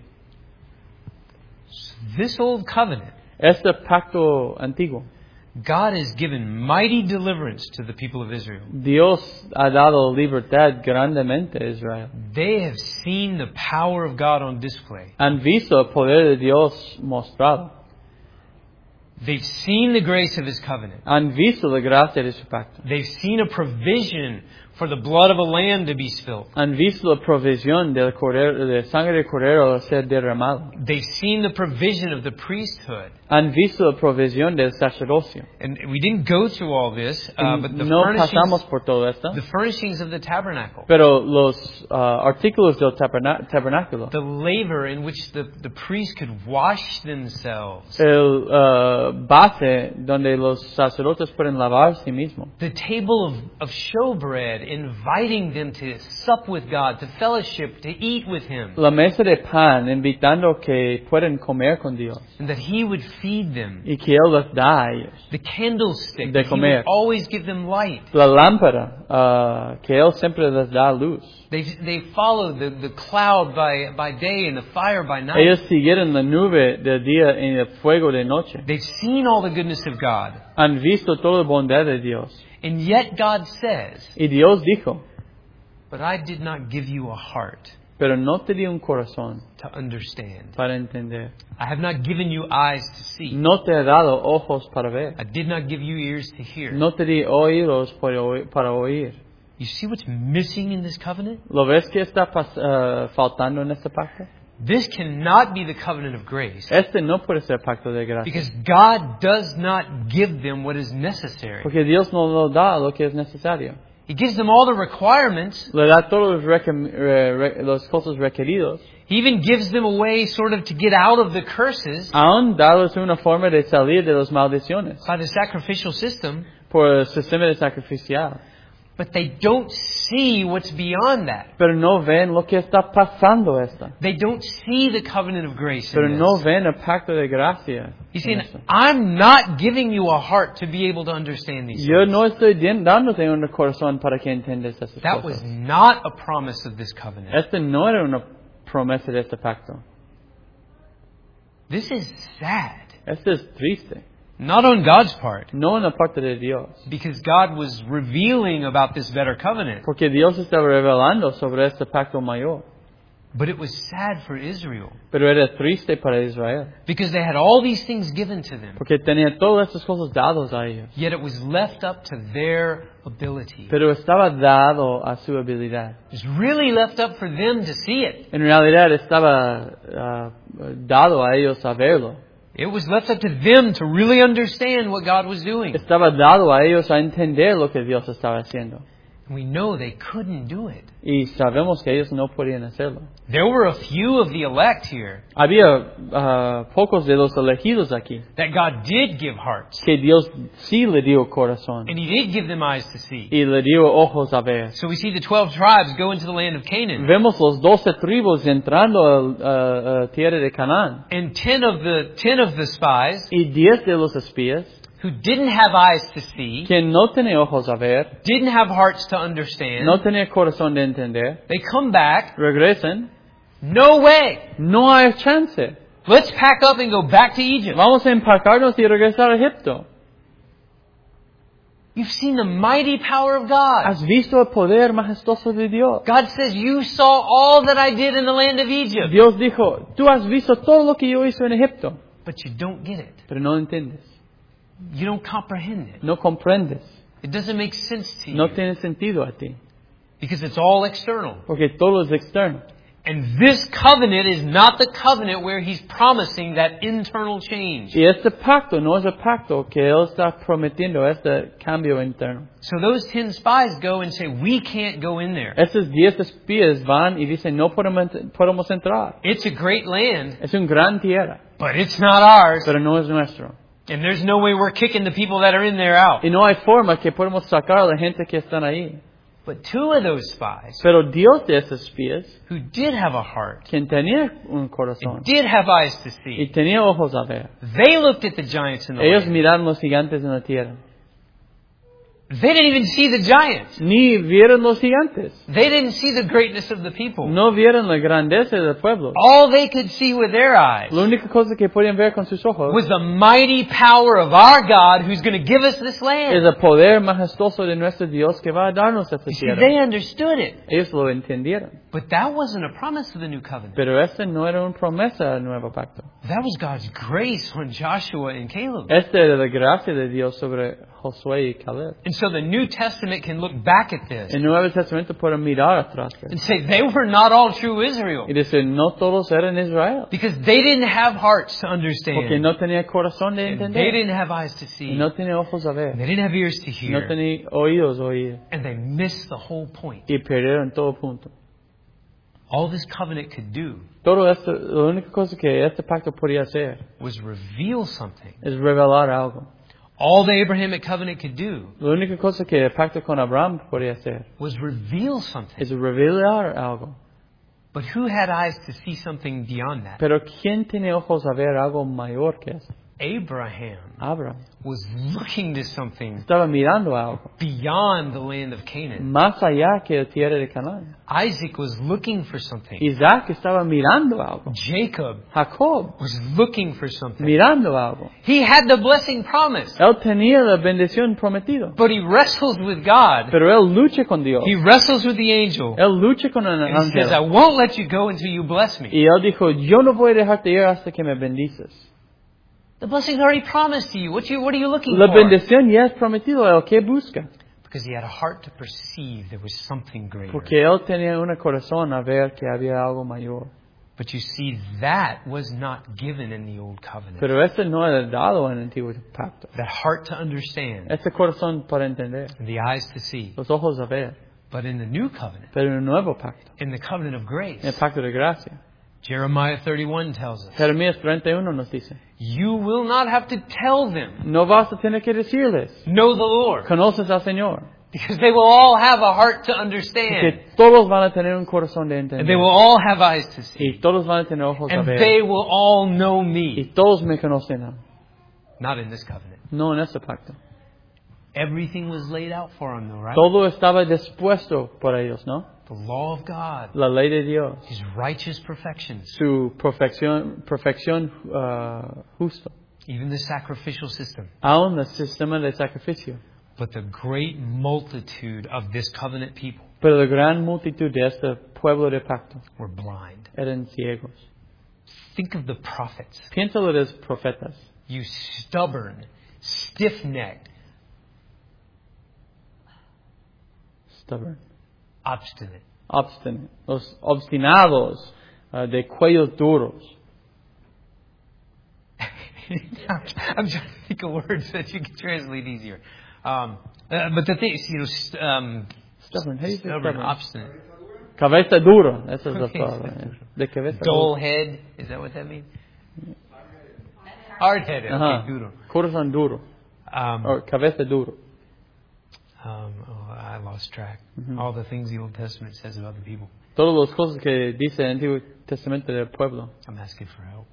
This old covenant, Este pacto antiguo, God has given mighty deliverance to the people of Israel. Dios ha dado libertad grandemente a Israel. They have seen the power of God on display. Han visto el poder de Dios mostrado. They've seen the grace of His covenant. Han visto la gracia de su pacto. They've seen a provision for the blood of a lamb to be spilled. Han visto la provisión del cordero, de sangre de cordero a ser derramado. They've seen the provision of the priesthood. Han visto la provisión del sacerdocio. And we didn't go through all this, but the No pasamos por todo esto. furnishings of the tabernacle, Pero los artículos del tabernáculo, the laver in which the priests could wash themselves, el base donde los sacerdotes pueden lavar sí mismos, the table of showbread, inviting them to sup with God, to fellowship, to eat with Him, la mesa de pan invitando que pueden comer con Dios and that He would feed them, y que Él les da a ellos, the candlestick, de that He comer. would always give them light. la lámpara que Él siempre les da luz. They followed the cloud by day and the fire by night. Ellos siguieron la nube de día y el fuego de noche. They've seen all the goodness of God. Han visto toda la bondad de Dios. And yet God says, Y Dios dijo, but I did not give you a heart pero no te di un corazón to understand. para entender. I have not given you eyes to see. No te he dado ojos para ver. I did not give you ears to hear. No te di oídos para oír. You see what's missing in this covenant? ¿Lo ves que está faltando en este pacto? This cannot be the covenant of grace. Este no puede ser pacto de gracia. Because God does not give them what is necessary. Porque Dios no lo da lo que es necesario. He gives them all the requirements. Le da todas las cosas requeridos. He even gives them a way sort of to get out of the curses Aún dados una forma de salir de las maldiciones by the sacrificial system. por el sistema de sacrificial. But they don't see what's beyond that. Pero no ven lo que está pasando esta. They don't see the covenant of grace Pero in no this. ven el pacto de gracia. He's en saying, esto. I'm not giving you a heart to be able to understand these Yo things. no estoy dándote un corazón para que entiendas esas That was cosas. not a promise of this covenant. Este no era una promesa de este pacto. This is sad. Este es triste. Not on God's part. No en la parte de Dios. Because God was revealing about this better covenant. Porque Dios estaba revelando sobre este pacto mayor. But it was sad for Israel Pero era triste para Israel, because they had all these things given to them, porque tenía todas estas cosas dadas a ellos. yet it was left up to their ability. Pero estaba dado a su habilidad. It was really left up for them to see it. En realidad estaba dado a ellos a verlo. It was left up to them to really understand what God was doing. Estaba dado a ellos a entender lo que Dios estaba haciendo. And we know they couldn't do it. Y sabemos que ellos no podían hacerlo. There were a few of the elect here Había pocos de los elegidos aquí that God did give hearts. que Dios sí le dio corazón And He did give them eyes to see. y le dio ojos a ver. So we see the 12 tribes go into the land of Canaan. Vemos los 12 tribus entrando a tierra de Canaán. And 10 of the spies Y 10 de los espías who didn't have eyes to see, que no tenían ojos a ver, didn't have hearts to understand, no tenían corazón de entender, they come back. regresan. No way. No hay chance. Let's pack up and go back to Egypt. Vamos a empacarnos y regresar a Egipto. You've seen the mighty power of God. ¿Has visto el poder majestuoso de Dios? God says, you saw all that I did in the land of Egypt. Dios dijo, tú has visto todo lo que yo hice en Egipto, But you don't get it. pero no entiendes, You don't comprehend it. no comprendes, It doesn't make sense to no you. tiene sentido a ti, Because it's all external. porque todo es externo. And this covenant is not the covenant where He's promising that internal change. Y este pacto no es el pacto que Él está prometiendo, este cambio interno. So those 10 spies go and say, we can't go in there. Estos 10 espías van y dicen, no podemos entrar. It's a great land, Es un gran tierra, but it's not ours. pero no es nuestro. And there's no way we're kicking the people that are in there out. Y no hay forma que podemos sacar a la gente que están ahí. But 2 of those spies Pero Dios de esos espías, who did have a heart quien tenía un and corazón did have eyes to y see, tenía ojos a ver, they looked at the giants in the ellos land. miraron los gigantes en la tierra. They didn't even see the giants. Ni vieron los gigantes. They didn't see the greatness of the people. No vieron la grandeza del pueblo. All they could see with their eyes La única cosa que podían ver con sus ojos was the mighty power of our God who's going to give us this es land. el poder majestuoso de nuestro Dios que va a darnos esta You see, tierra. they understood it. Ellos lo entendieron. But that wasn't a promise of the new covenant. Pero esta no era una promesa del nuevo pacto. That was God's grace on Joshua and Caleb. Esta era la gracia de Dios sobre Josué y Caleb. And so the New Testament can look back at this El Nuevo Testamento puede mirar atrás and say they were not all true Israel y decir, no todos eran Israel. because they didn't have hearts to Porque understand. no tenía corazón de And they entender. didn't have eyes to Y see. no tenía ojos a And ver. they didn't have ears to No hear. tenía oídos a oír. And they missed the whole point. Y perdieron todo punto. All this covenant could do Todo esto, la única cosa que este pacto podía hacer was reveal something. es revelar algo. All the Abrahamic covenant could do La única cosa que el pacto con Abraham podía hacer was reveal something. es revelar algo. But who had eyes to see something beyond that? Pero ¿quién tiene ojos a ver algo mayor que eso? Abraham Abraham. was looking to something Estaba mirando algo beyond the land of Canaan. más allá que la tierra de Canaán. Isaac was looking for something. Isaac estaba mirando algo. Jacob Jacob was looking for something. mirando algo. He had the blessing promised, Él tenía la bendición prometida. but he wrestles with God. Pero él lucha con Dios. He wrestles with the angel. Él lucha con el And he says, I ángel. won't let you go until you bless me. Y él dijo, yo no voy a dejarte ir hasta que me bendices. The blessing's already promised to you. What are you looking La for? bendición ya es prometido. ¿El qué busca? Because he had a heart to perceive there was something greater. Porque él tenía un corazón a ver que había algo mayor. But you see, that was not given in the old covenant. Pero este no era dado en el antiguo pacto. That heart to understand Este corazón para entender. and the eyes to see. Los ojos a ver. But in the new covenant, Pero en el nuevo pacto. in the covenant of grace, En el pacto de gracia. Jeremiah 31 tells us, Jeremías 31 nos dice. you will not have to tell them, No vas a tener que decirles. know the Lord. Conoces al Señor. Because they will all have a heart to understand. Que todos van a tener un corazón de And they entender. will all have eyes to see. Y todos van a tener ojos a And ver. they will all know me. Y todos me conocen. Not in this covenant. No en este pacto. Everything was laid out for them, though, right? Todo estaba dispuesto por ellos, ¿no? The law of God, La ley de Dios. His righteous perfections, Su perfección justo. even the sacrificial system. Aún el sistema de sacrificio. But the great multitude of this covenant people Pero la gran multitud de este pueblo de pacto were blind. eran ciegos. Think of the prophets. Piénsalo de los profetas. You stubborn, stiff-necked, Stubborn. obstinate. Obstinate. Los obstinados, de cuellos duros. I'm trying to think of words that you can translate easier. But the thing is, Stubborn. How do you say stubborn, stubborn? obstinate. Cabeza duro. Esa es la palabra. De cabeza Dull duro. head. Is that what that means? Hard-headed. Ajá. Okay, duro. Corazón duro. Or cabeza duro. I lost track. All the things the Old Testament says about the people. Todas las cosas que dice el Antiguo Testamento del pueblo. I'm asking for help.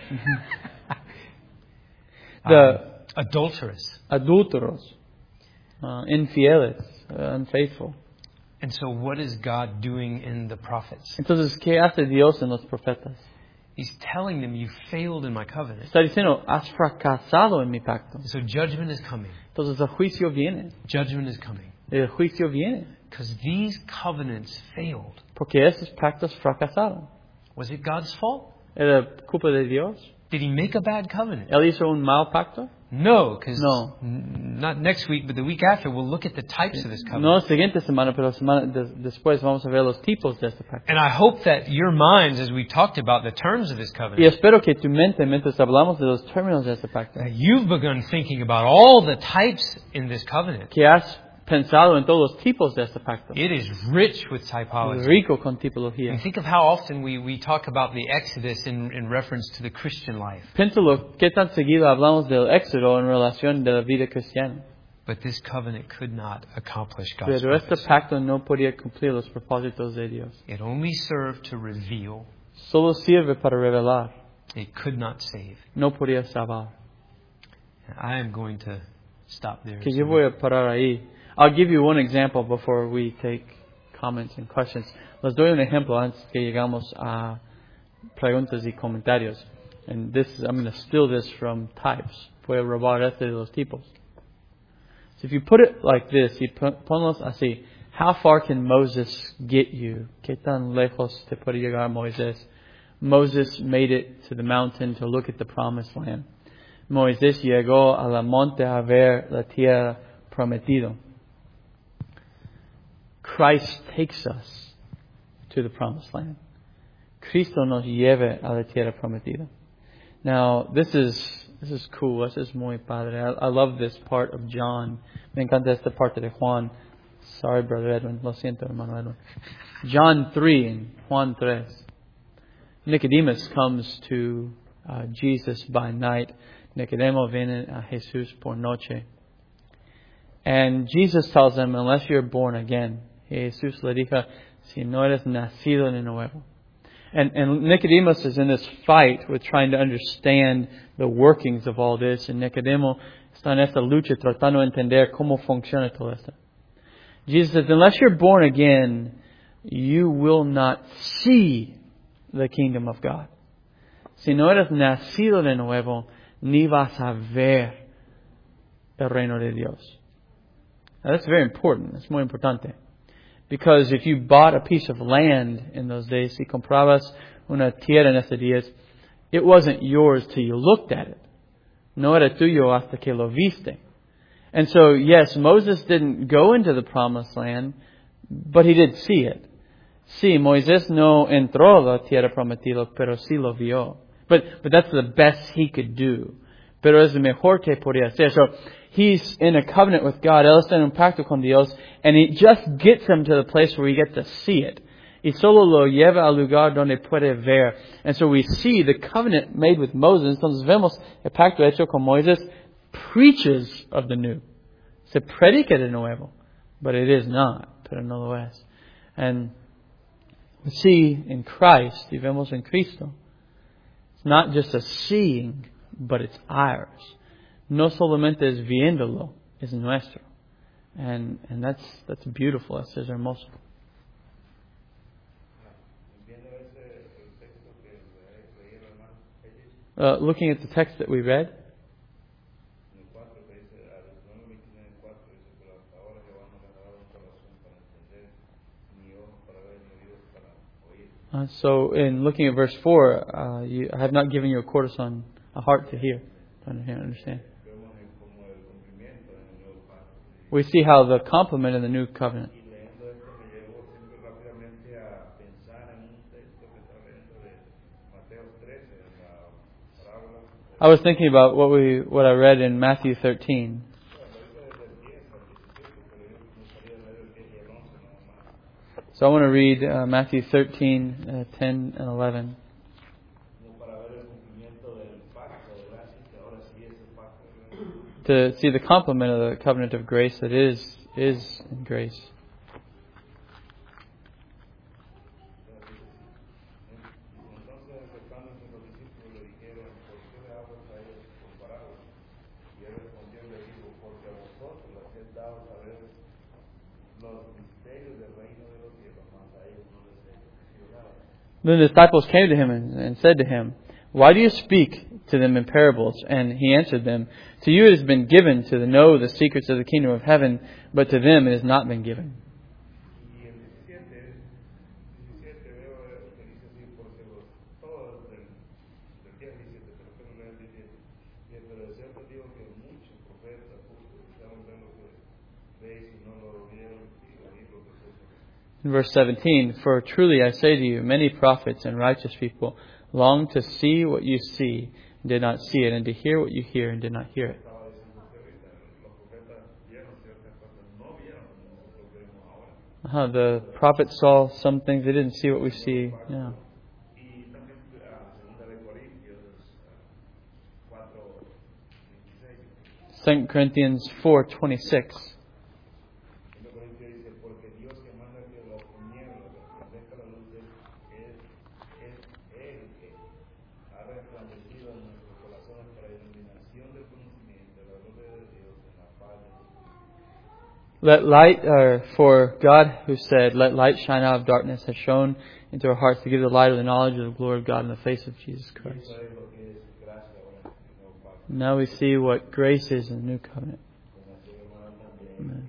Adulterous. Adúlteros. Infieles. Unfaithful. And so what is God doing in the prophets? Entonces, ¿qué hace Dios en los profetas? He's telling them, you failed in my covenant. Está diciendo, has fracasado en mi pacto. So judgment is coming. Entonces el juicio viene. Judgment is coming. El juicio viene. Because these covenants failed. Porque esos pactos fracasaron. Was it God's fault? ¿Era culpa de Dios? Did He make a bad covenant? ¿Él hizo un mal pacto? No, because No. Not next week, but the week after, we'll look at the types of this covenant. No la siguiente semana, pero la semana después vamos a ver los tipos de este pacto. And I hope that your minds, as we talked about the terms of this Y covenant, espero que tu mente, mientras hablamos de los términos de este pacto, that you've begun thinking about all the types in this covenant. que has pensado en todos los tipos de este pacto. It is rich with typology. Rico con tipología. And think of how often we talk about the Exodus in reference to the Christian life. Piénsalo, qué tan seguido hablamos del éxodo en relación de la vida cristiana. But this covenant could not accomplish God's Pero este purpose. pacto no podía cumplir los propósitos de Dios. It only served to reveal. Solo sirve para revelar. It could not save. No podía salvar. I am going to stop there. Que yo voy a parar ahí. I'll give you one example before we take comments and questions. Les doy un ejemplo antes que llegamos a preguntas y comentarios. And this, I'm going to steal this from types. Voy a robar este de los tipos. So if you put it like this, y ponlos así. How far can Moses get you? ¿Qué tan lejos te puede llegar Moisés? Moses made it to the mountain to look at the promised land. Moisés llegó a la monte a ver la tierra prometido. Christ takes us to the promised land. Cristo nos lleva a la tierra prometida. Now, this is cool. This is muy padre. I love this part of John. Me encanta esta parte de Juan. Sorry, Brother Edwin. Lo siento, hermano Edwin. John 3 and Juan 3. Nicodemus comes to Jesus by night. Nicodemo viene a Jesús por noche. And Jesus tells him, unless you're born again. Jesús le dijo, si no eres nacido de nuevo. And Nicodemus is in this fight with trying to understand the workings of all this. And Nicodemo está en esta lucha tratando de entender cómo funciona todo esto. Jesus says, unless you're born again, you will not see the kingdom of God. Si no eres nacido de nuevo, ni vas a ver el reino de Dios. Now that's very important. It's muy importante. Because if you bought a piece of land in those days, si comprabas una tierra en estos días, it wasn't yours till you looked at it. No era tuyo hasta que lo viste. And so, yes, Moses didn't go into the promised land, but he did see it. Sí, Moisés no entró a la tierra prometida, pero sí lo vio. But that's the best he could do. Pero es lo mejor que podía hacer. So, he's in a covenant with God. Él está en un pacto con Dios. And it just gets him to the place where he gets to see it. Y solo lo lleva al lugar donde puede ver. And so we see the covenant made with Moses. Entonces vemos el pacto hecho con Moisés preaches of the new. Se predica de nuevo. But it is not. Pero no lo es. And we see in Christ, y vemos en Cristo, it's not just a seeing, but it's ours. No solamente es viéndolo, es nuestro. And that's beautiful. Eso es hermoso. Looking at the text that we read, So in looking at verse 4, I have not given you a corazon, a heart to hear, to understand. We see how the complement in the new covenant. I was thinking about what I read in Matthew 13. So I want to read Matthew 13, 10 and 11. To see the complement of the covenant of grace that is in grace. Then the disciples came to him and said to him, "Why do you speak to them in parables?" And he answered them, "To you it has been given to know the secrets of the kingdom of heaven, but to them it has not been given." In verse 17, "For truly I say to you, many prophets and righteous people long to see what you see and did not see it, and to hear what you hear and did not hear it." The prophets saw some things, they didn't see what we see now. 2 Corinthians 4:26. Let light, for God who said, "Let light shine out of darkness," has shone into our hearts to give the light of the knowledge of the glory of God in the face of Jesus Christ. Now we see what grace is in the new covenant. Amen.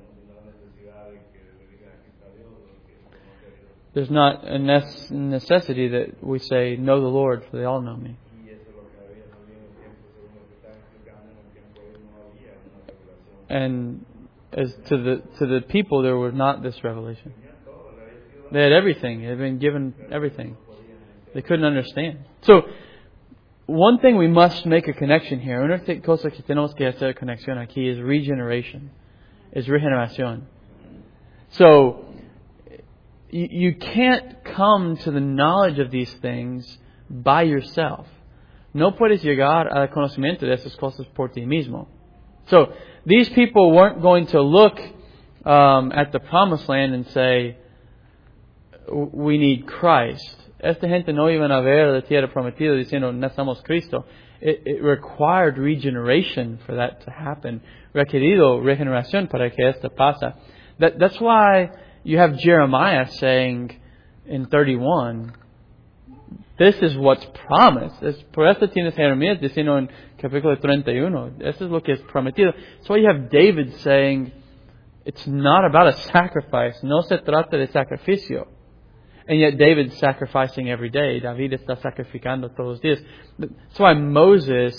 There's not a necessity that we say, "Know the Lord, for they all know me." And as to the people, there was not this revelation. They had everything. They had been given everything. They couldn't understand. So, one thing we must make a connection here. Una cosa que tenemos que hacer conexión aquí is regeneration. Is regeneración. So, you can't come to the knowledge of these things by yourself. No puedes llegar al conocimiento de esas cosas por ti mismo. So, these people weren't going to look at the promised land and say, "We need Christ." Esta gente no iban a ver la tierra prometida diciendo, "Necesitamos Cristo." It required regeneration for that to happen. Requerido regeneración para que esto pasa. That's why you have Jeremiah saying in 31, this is what's promised. Por eso tienes Jeremías diciendo en capítulo 31, eso es lo que es prometido. So you have David saying, it's not about a sacrifice. No se trata de sacrificio. And yet David's sacrificing every day. David está sacrificando todos los días. That's why Moses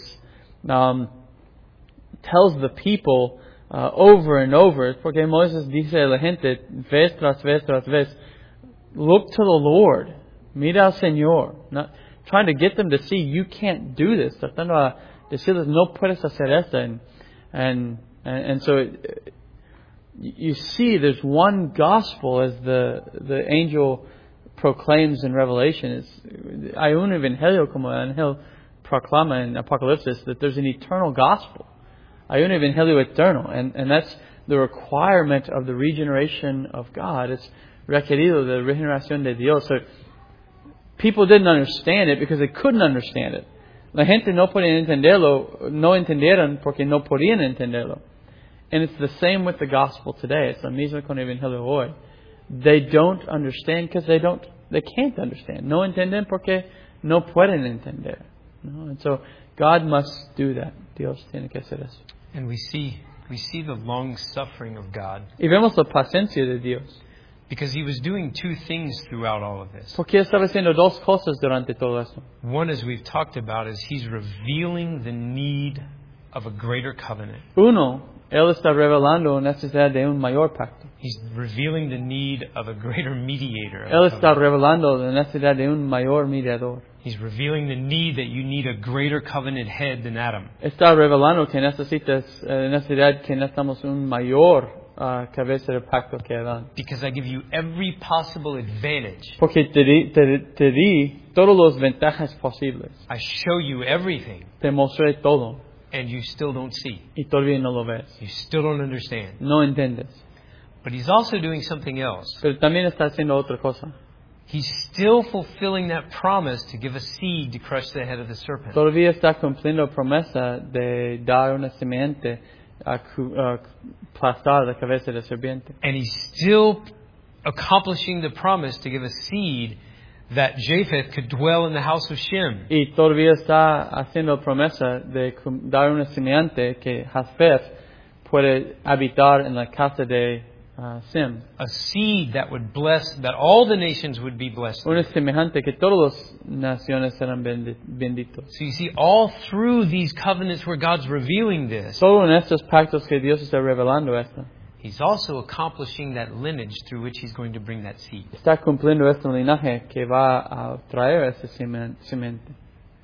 tells the people over and over, porque Moses dice a la gente, vez tras vez tras vez, look to the Lord. Mira al Señor. Not trying to get them to see you can't do this. Tratando a decirles no puedes hacer esto. And so you see there's one gospel as the angel proclaims in Revelation. Hay un evangelio como el ángel proclama in Apocalypse that there's an eternal gospel. Hay un evangelio eterno. And that's the requirement of the regeneration of God. It's requerido de regeneración de Dios. So people didn't understand it because they couldn't understand it. La gente no podía entenderlo, no entendieron porque no podían entenderlo. And it's the same with the gospel today. It's la misma con el evangelio hoy. They don't understand because they can't understand. No entienden porque no pueden entender. No? And so God must do that. Dios tiene que hacer eso. And we see the long suffering of God. Y vemos la paciencia de Dios. Because he was doing two things throughout all of this. Porque Él estaba haciendo dos cosas durante todo esto. One, as we've talked about, is he's revealing the need of a greater covenant. Uno, Él está revelando la necesidad de un mayor pacto. He's revealing the need of a greater mediator. Él está revelando la necesidad de un mayor mediador. He's revealing the need that you need a greater covenant head than Adam. Está revelando que necesitas necesidad que necesitamos un mayor cabeza de pacto que Adán. Because I give you every possible advantage. Porque te di todas las ventajas posibles. I show you everything, Te mostré todo and you still don't see. y todavía no lo ves. You still don't understand. No entiendes. But he's also doing something else. Pero también está haciendo otra cosa. He's still fulfilling that promise to give a seed to crush the head of the serpent. Todavía está cumpliendo la promesa de dar una simiente a aplastar la cabeza de la serpiente. And he's still accomplishing the promise to give a seed that Japheth could dwell in the house of Shem. Y todavía está haciendo la promesa de dar una simiente que Jafet puede habitar en la casa de Sem. A seed that would bless, that all the nations would be blessed. Una semejante que todas las naciones serán benditos. So you see, all through these covenants where God's revealing this, Solo en estos pactos que Dios está revelando esto. he's also accomplishing that lineage through which he's going to bring that seed. Está cumpliendo este linaje que va a traer esa simiente.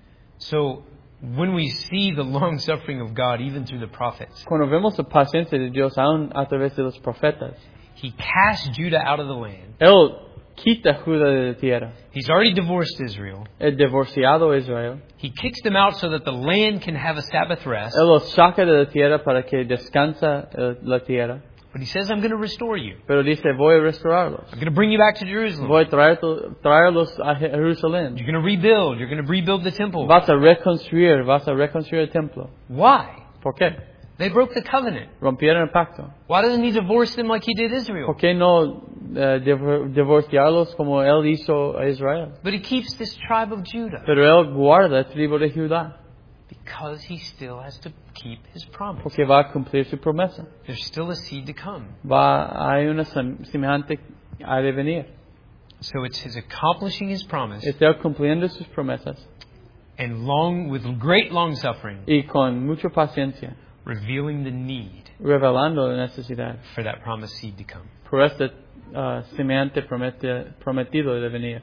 So when we see the long suffering of God, even through the prophets, Cuando vemos la paciencia de Dios aún a través de los profetas, he cast Judah out of the land. Él quita a Judá de la tierra. He's already divorced Israel. El divorciado Israel. He kicks them out so that the land can have a Sabbath rest. Él los saca de la tierra para que descansa la tierra. But he says, I'm going to restore you. Pero dice, voy a restaurarlos. I'm going to bring you back to Jerusalem. Voy a traerlos a Jerusalén. You're going to rebuild. You're going to rebuild the temple. Vas a reconstruir el templo. Why? ¿Por qué? They broke the covenant. Rompieron el pacto. Why doesn't he divorce them like he did Israel? ¿Por qué no divorciarlos como él hizo a Israel? But he keeps this tribe of Judah Pero él guarda el tribu de Judá because he still has to keep his promise. porque va a cumplir su promesa. There's still a seed to come. Hay una semejante ha de venir. So it's his accomplishing his promise Está cumpliendo sus promesas and with great long suffering, y con mucha paciencia, revealing the need revelando la necesidad for that promised seed to come. por este semejante prometido de venir.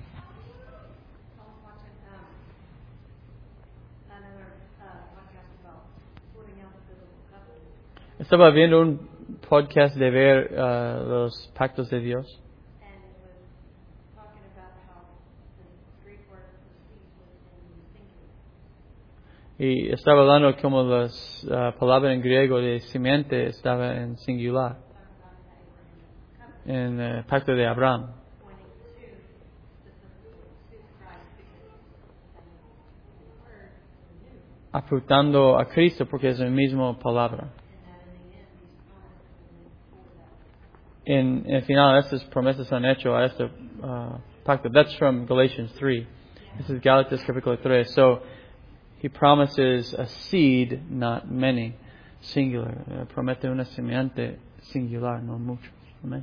Estaba viendo un podcast de ver los pactos de Dios. Y estaba hablando como las palabras en griego de simiente estaba en singular. En el pacto de Abraham. Apuntando a Cristo porque es la misma palabra. En el final, estas promesas han hecho a este pacto. That's from Galatians 3. This is Gálatas capítulo 3. So, he promises a seed, not many. Singular. Promete una simiente singular, no muchos. Amen.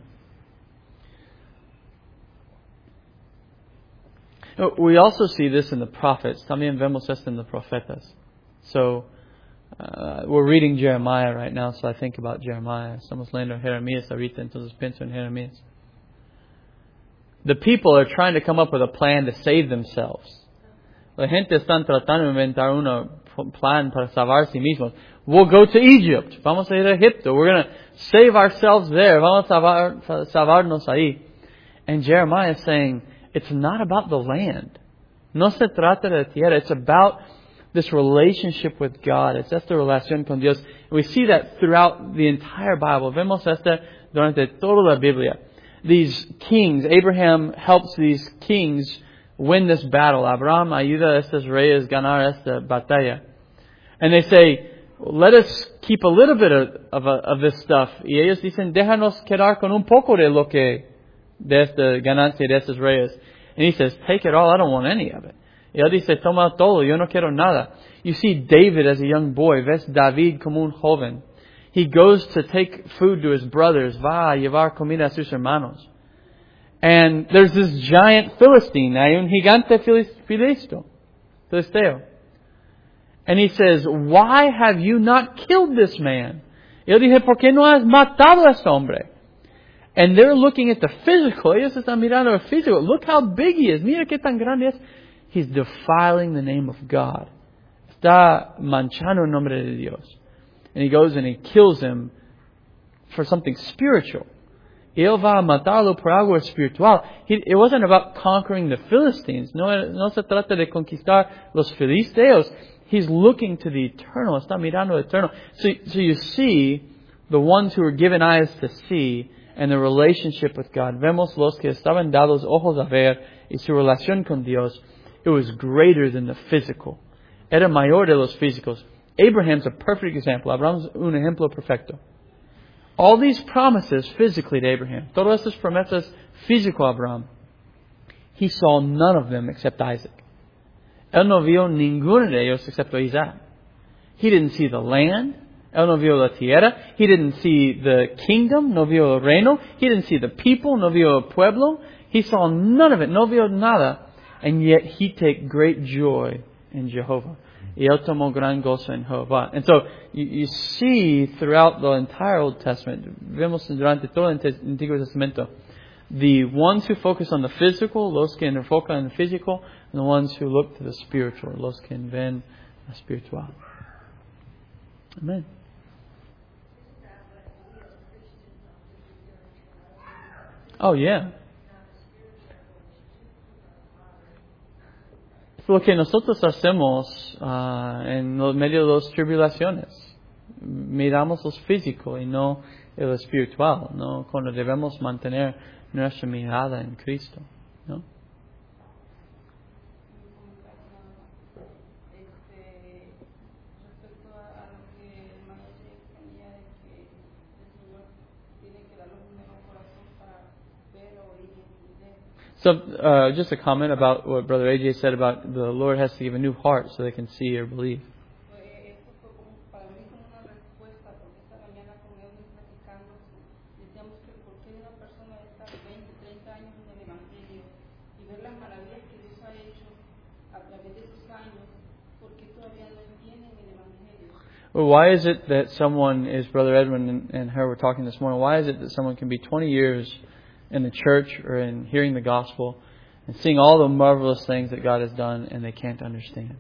We also see this in the prophets. También vemos esto en los profetas. So, we're reading Jeremiah right now, so I think about Jeremiah. Estamos leyendo Jeremías ahorita, entonces pienso en Jeremías. The people are trying to come up with a plan to save themselves. La gente está tratando de inventar un plan para salvar a sí mismos. We'll go to Egypt. Vamos a ir a Egipto. We're going to save ourselves there. Vamos a salvarnos ahí. And Jeremiah is saying, it's not about the land. No se trata de la tierra. It's about this relationship with God. It's esta relación con Dios. And we see that throughout the entire Bible. Vemos esta durante toda la Biblia. These kings, Abraham helps these kings win this battle. Abraham ayuda a estos reyes ganar esta batalla. And they say, let us keep a little bit of this stuff. Y ellos dicen, déjanos quedar con un poco de lo que, de esta ganancia de estos reyes. And he says, take it all. I don't want any of it. Y él dice, toma todo. Yo no quiero nada. You see David as a young boy. Ves David como un joven. He goes to take food to his brothers. Va a llevar comida a sus hermanos. And there's this giant Philistine. Hay un gigante Filisteo. And he says, why have you not killed this man? Y yo dije, ¿por qué no has matado a este hombre? And they're looking at the physical. Ellos están mirando el físico. Look how big he is. Mira qué tan grande es. He's defiling the name of God. Está manchando el nombre de Dios. And he goes and he kills him for something spiritual. Y él va a matarlo por algo espiritual. It wasn't about conquering the Philistines. No se trata de conquistar los filisteos. He's looking to the eternal. Está mirando el eterno. So you see the ones who were given eyes to see and the relationship with God. Vemos los que estaban dados ojos a ver y su relación con Dios. It was greater than the physical. Era mayor de los físicos. Abraham's a perfect example. Abraham's un ejemplo perfecto. All these promises physically to Abraham. Todas estas promesas físico a Abraham. He saw none of them except Isaac. Él no vio ninguno de ellos excepto Isaac. He didn't see the land. Él no vio la tierra. He didn't see the kingdom. No vio el reino. He didn't see the people. No vio el pueblo. He saw none of it. No vio nada. And yet he took great joy in Jehovah. Y él tomó gran gozo en Jehová. And so you see throughout the entire Old Testament, vemos durante todo el Antiguo Testamento, the ones who focus on the physical, los que enfocan en el físico, and the ones who look to the spiritual, los que ven lo espiritual. Amen. Oh, yeah. Lo que nosotros hacemos en medio de las tribulaciones. Miramos lo físico y no el espiritual, ¿no? Cuando debemos mantener nuestra mirada en Cristo, ¿no? So, just a comment about what Brother AJ said about the Lord has to give a new heart so they can see or believe. Well, why is it that someone, as Brother Edwin and her were talking this morning, why is it that someone can be 20 years in the church or in hearing the gospel and seeing all the marvelous things that God has done and they can't understand?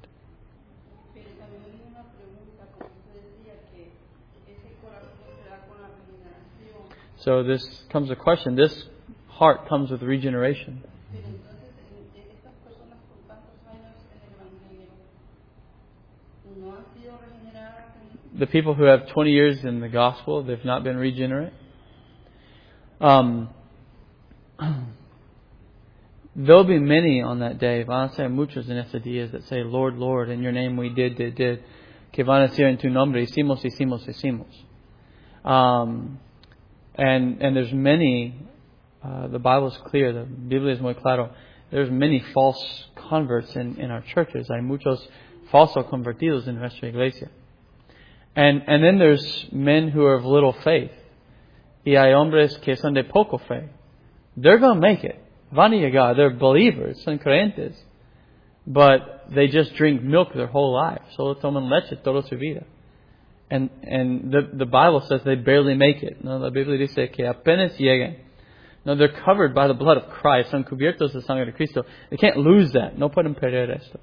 So this comes a question. This heart comes with regeneration. The people who have 20 years in the gospel, they've not been regenerate. There'll be many on that day. Van a ser muchos en ese día that say, Lord, Lord, in your name we did. Que van a decir en tu nombre, hicimos. And there's many, the Bible is clear, the Biblia es muy claro. There's many false converts in our churches. Hay muchos falsos convertidos en nuestra iglesia. And then there's men who are of little faith. Y hay hombres que son de poco fe. They're going to make it. Van a llegar. They're believers, son creyentes. But they just drink milk their whole life. Solo toman leche toda su vida. And the Bible says they barely make it. No, la Biblia dice que apenas llegan. No, they're covered by the blood of Christ. Son cubiertos de sangre de Cristo. They can't lose that. No pueden perder esto.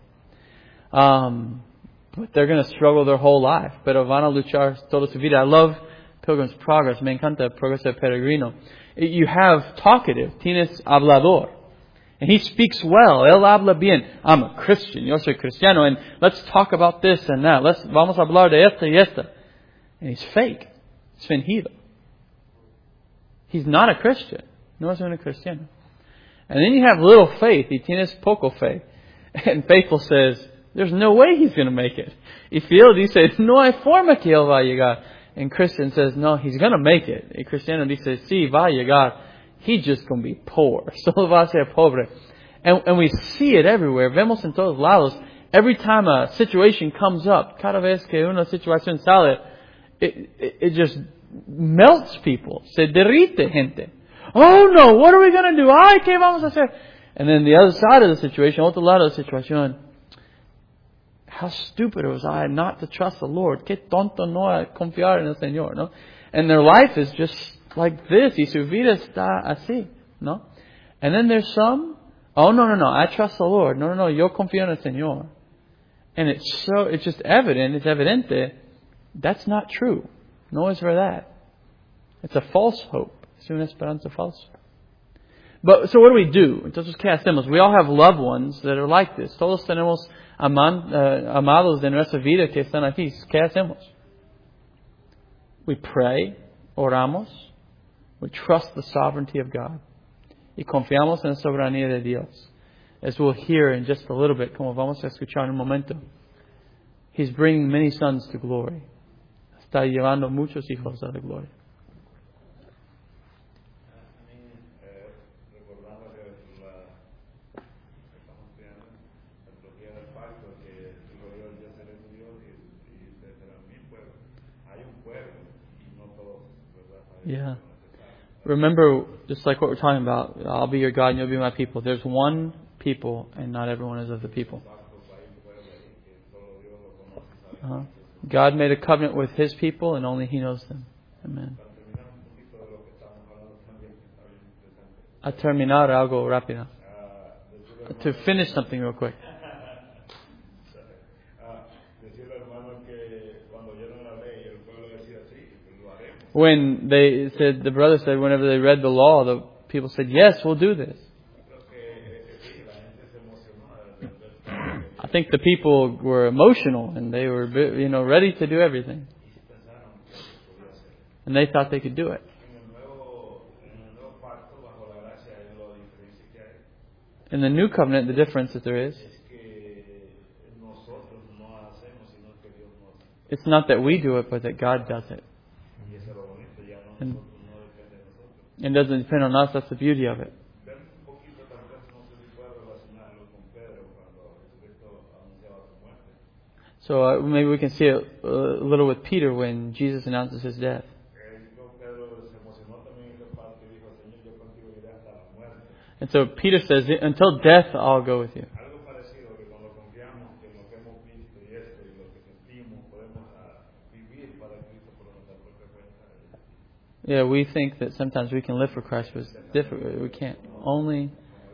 But they're going to struggle their whole life. Pero van a luchar toda su vida. I love Pilgrim's Progress. Me encanta el Progreso de Peregrino. You have talkative. Tienes hablador. And he speaks well. Él habla bien. I'm a Christian. Yo soy cristiano. And let's talk about this and that. Vamos a hablar de esta y esta. And he's fake. It's fingido. He's not a Christian. No es un cristiano. And then you have little faith. Y tienes poco fe. And Faithful says, there's no way he's going to make it. Y Fiel dice, no hay forma que él va a llegar. And Christian says, no, he's going to make it. Y Cristiano dice, sí, va a llegar. He's just going to be poor. Solo va a ser pobre. And we see it everywhere. Vemos en todos lados. Every time a situation comes up, cada vez que una situación sale, it just melts people. Se derrite gente. oh no, what are we going to do? Ay, ¿qué vamos a hacer? And then the other side of the situation, otro lado de la situación, how stupid was I not to trust the Lord. Qué tonto no a confiar en el Señor, ¿no? And their life is just like this. Y su vida está así, ¿no? And then there's some, oh no, I trust the Lord. No, yo confío en el Señor. And it's just evident, it's evidente, that's not true. No es verdad. It's a false hope. Es una esperanza falsa. But, so what do we do? Entonces, ¿qué hacemos? We all have loved ones that are like this. Todos tenemos amados de nuestra vida que están aquí. ¿Qué hacemos? We pray, oramos, we trust the sovereignty of God, y confiamos en la soberanía de Dios. As we'll hear in just a little bit, como vamos a escuchar en un momento, He's bringing many sons to glory. Está llevando muchos hijos a la gloria. Yeah. Remember, just like what we're talking about, I'll be your God and you'll be my people. There's one people and not everyone is of the people. God made a covenant with His people and only He knows them. Amen. A terminar algo rápido. To finish something real quick. When they said, the brother said, whenever they read the law, the people said, yes, we'll do this. I think the people were emotional and they were, ready to do everything. And they thought they could do it. In the new covenant, the difference that there is, it's not that we do it, but that God does it. And it doesn't depend on us. That's the beauty of it. So maybe we can see it a little with Peter when Jesus announces His death. And so Peter says, until death I'll go with you. Yeah, we think that sometimes we can live for Christ, but it's different. We can't. Only.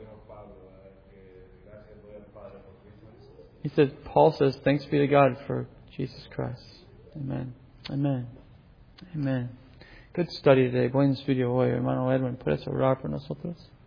He says, Paul says, thanks be to God for Jesus Christ. Amen. Amen. Amen. Good study today. Buen estudio hoy, hermano Edwin. Puedes orar por nosotros.